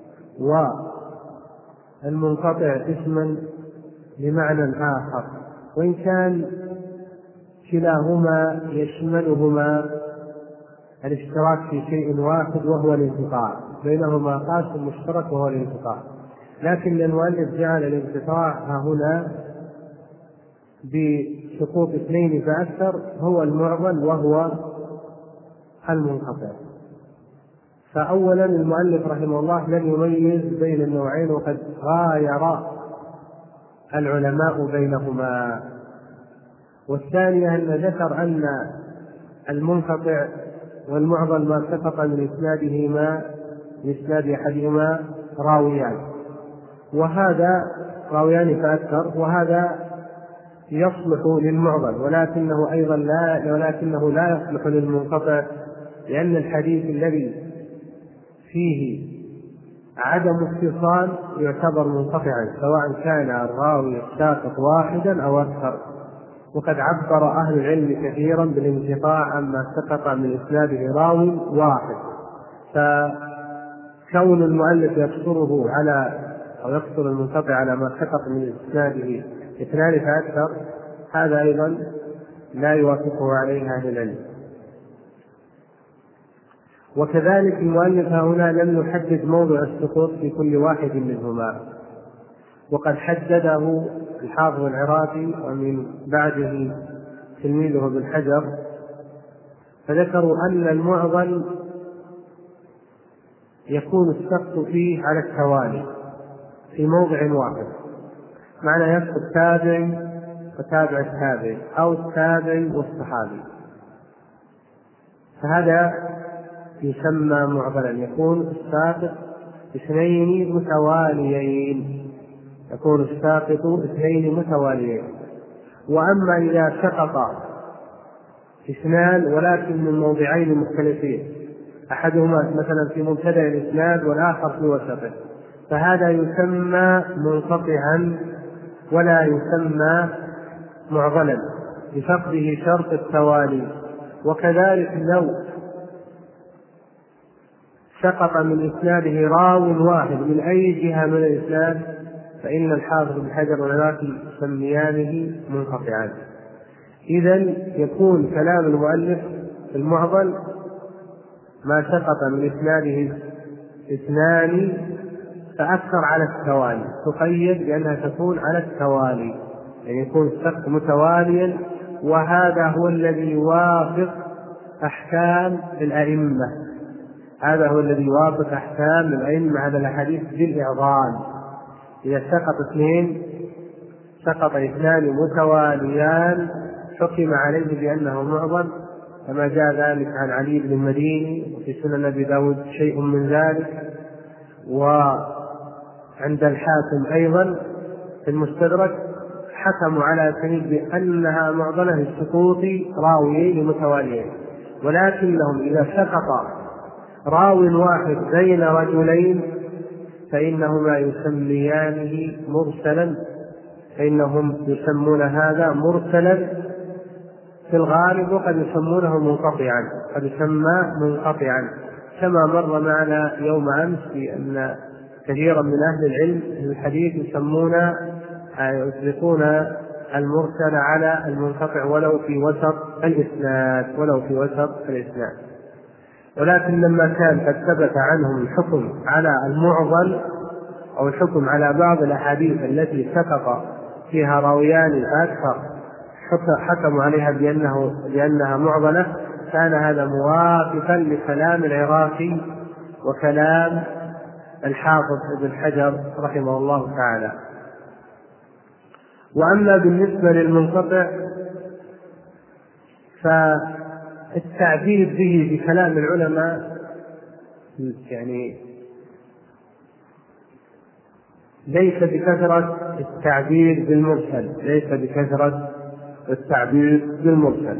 والمنقطع اسما لمعنى آخر، وإن كان كلاهما يشملهما الاشتراك في شيء واحد وهو الانقطاع، بينهما قاسم مشترك وهو الانقطاع، لكن المؤلف جعل الانقطاع ها هنا سقوط اثنين فأكثر هو المعضل وهو المنقطع. فأولا المؤلف رحمه الله لم يميز بين النوعين، وقد غاير العلماء بينهما. والثانية أن ذكر أن المنقطع والمعضل ما سقط من إسناد أحدهما راويان، وهذا راويان فأكثر، وهذا يصلح للمعضل، ولكنه لا يصلح للمنقطع، لأن الحديث الذي فيه عدم اتصال يعتبر منقطعا، سواء كان الراوي الساقط واحدا أو أكثر. وقد عبر أهل العلم كثيرا بالانقطاع عما سقط من إسناده راوي واحد، فكون المؤلف يقصر المنقطع على ما سقط من إسناده اثنان فأكثر، هذا أيضا لا يوافقه عليه أهل العلم. وكذلك المؤلف هنا لم يحدد موضع السقوط في كل واحد منهما، وقد حدده الحافظ العراقي ومن بعده تلميذه ابن حجر، فذكروا أن المعضل يكون السقط فيه على التوالي في موضع واحد، معنى يسقط تابع وتابع التابع أو التابع والصحابي، فهذا يسمى معضلا. يكون الساقط اثنين متواليين. وأما إذا سقط اثنان ولكن من موضعين مختلفين، أحدهما مثلا في مبتدأ الإسناد والآخر في وسطه، فهذا يسمى منقطعا ولا يسمى معضلا بفقده شرط التوالي. وكذلك لو سقط من إسناده راو واحد من أي جهة من الإسناد، فإن الحافظ بن حجر والعراقي يسميانه منقطعا. إذن يكون كلام المؤلف المعضل ما سقط من إسناده اثنان فأكثر على التوالي، تقيد بأنها تكون على التوالي، يعني يكون السقط متواليا، وهذا هو الذي يوافق أحكام الأئمة، على الأحاديث بالإعضال. إذا سقط اثنان متواليان حكم عليه بأنه معضل، كما جاء ذلك عن علي بن المديني وفي سنن أبي داود شيء من ذلك، وعند الحاكم أيضا في المستدرك حكموا على سبيل بأنها معضلة لسقوط راويين متواليين. ولكنهم إذا سقط راو واحد بين رجلين فإنهما يسميانه مرسلا، فإنهم يسمون هذا مرسلا في الغالب، وقد يسمونه منقطعا، كما مر معنا يوم أمس بأن كثيرا من أهل العلم في الحديث يطلقون المرسل على المنقطع ولو في وسط الإسناد. ولكن لما كان قد ثبت عنهم الحكم على المعضل أو الحكم على بعض الأحاديث التي سقط فيها راويان أكثر حكموا عليها بأنها معضلة، كان هذا موافقا لكلام العراقي وكلام الحافظ ابن حجر رحمه الله تعالى. وأما بالنسبة للمنقطع فالتعبير به بكلام العلماء يعني ليس بكثرة التعبير بالمرسل،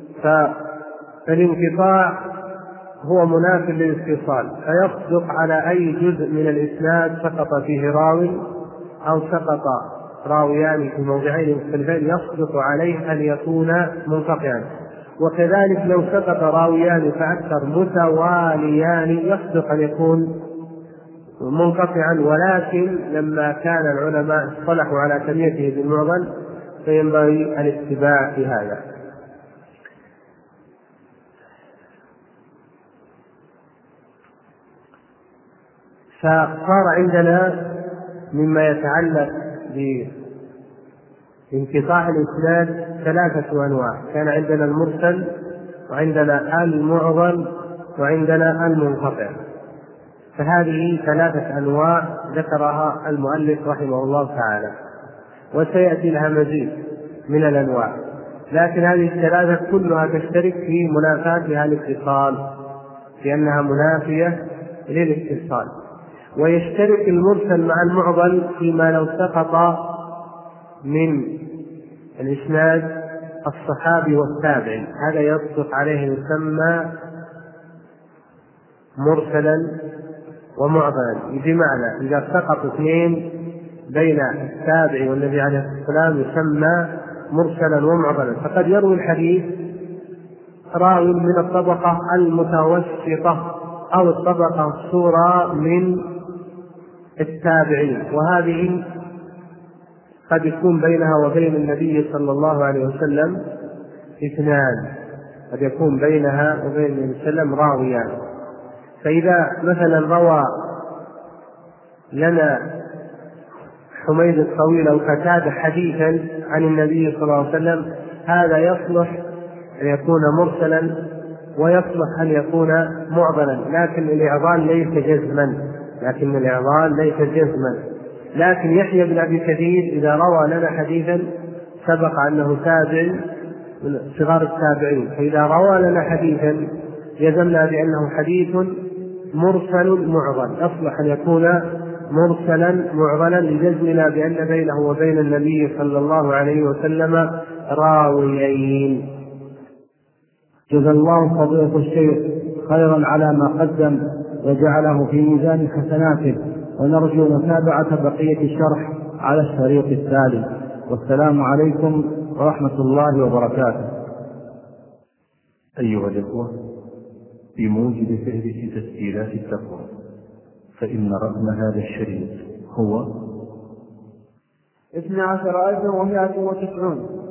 فالانقطاع هو مناف للاتصال، فيصدق على أي جزء من الإسناد سقط فيه راوي أو سقط راويان في موضعين مختلفين يصدق عليه أن يكون منقطعا. وكذلك لو سقط راويان فأكثر متواليان يصدق أن يكون منقطعا، ولكن لما كان العلماء اصطلحوا على تسميته بالمعضل فينبغي الاتباع في هذا. فصار عندنا مما يتعلق انقطاع الإسناد ثلاثة أنواع، كان عندنا المرسل وعندنا المعضل وعندنا المنقطع، فهذه ثلاثة أنواع ذكرها المؤلف رحمه الله تعالى، وسيأتي لها مزيد من الأنواع، لكن هذه الثلاثة كلها تشترك في منافاتها الاتصال، لأنها منافية للاتصال. ويشترك المرسل مع المعضل فيما لو سقط من الإسناد الصحابي والتابعي، هذا يطلق عليه يسمى مرسلا ومعضلا، بمعنى إذا سقط اثنين بين التابعي والنبي عليه الصلاة والسلام يسمى مرسلا ومعضلا. فقد يروي الحديث راوي من الطبقة المتوسطة أو الطبقة الصغرى من التابعين، وهذه قد يكون بينها وبين النبي صلى الله عليه وسلم اثنان، قد يكون بينها وبين النبي صلى الله عليه وسلم راويان. فإذا مثلا روى لنا حميد الطويل أو قتادة حديثا عن النبي صلى الله عليه وسلم، هذا يصلح أن يكون مرسلا ويصلح أن يكون معضلا، لكن الإعضال ليس جزما. لكن يحيى بن أبي كثير إذا روى لنا حديثا سبق أنه تابع من صغار التابعين، فإذا روى لنا حديثا جزمنا بأنه حديث مرسل معضل، يصلح أن يكون مرسلا معضلا لجزمنا بأن بينه وبين النبي صلى الله عليه وسلم راويين. جزا الله فضيلة الشيخ خيرا على ما قدم وجعله في ميزان حسناته، ونرجو متابعة بقية الشرح على الشريط التالي. والسلام عليكم ورحمة الله وبركاته. أيها الإخوة، بموجب فهرس تسجيلات التقوى، فإن رقم هذا الشريط هو 12190.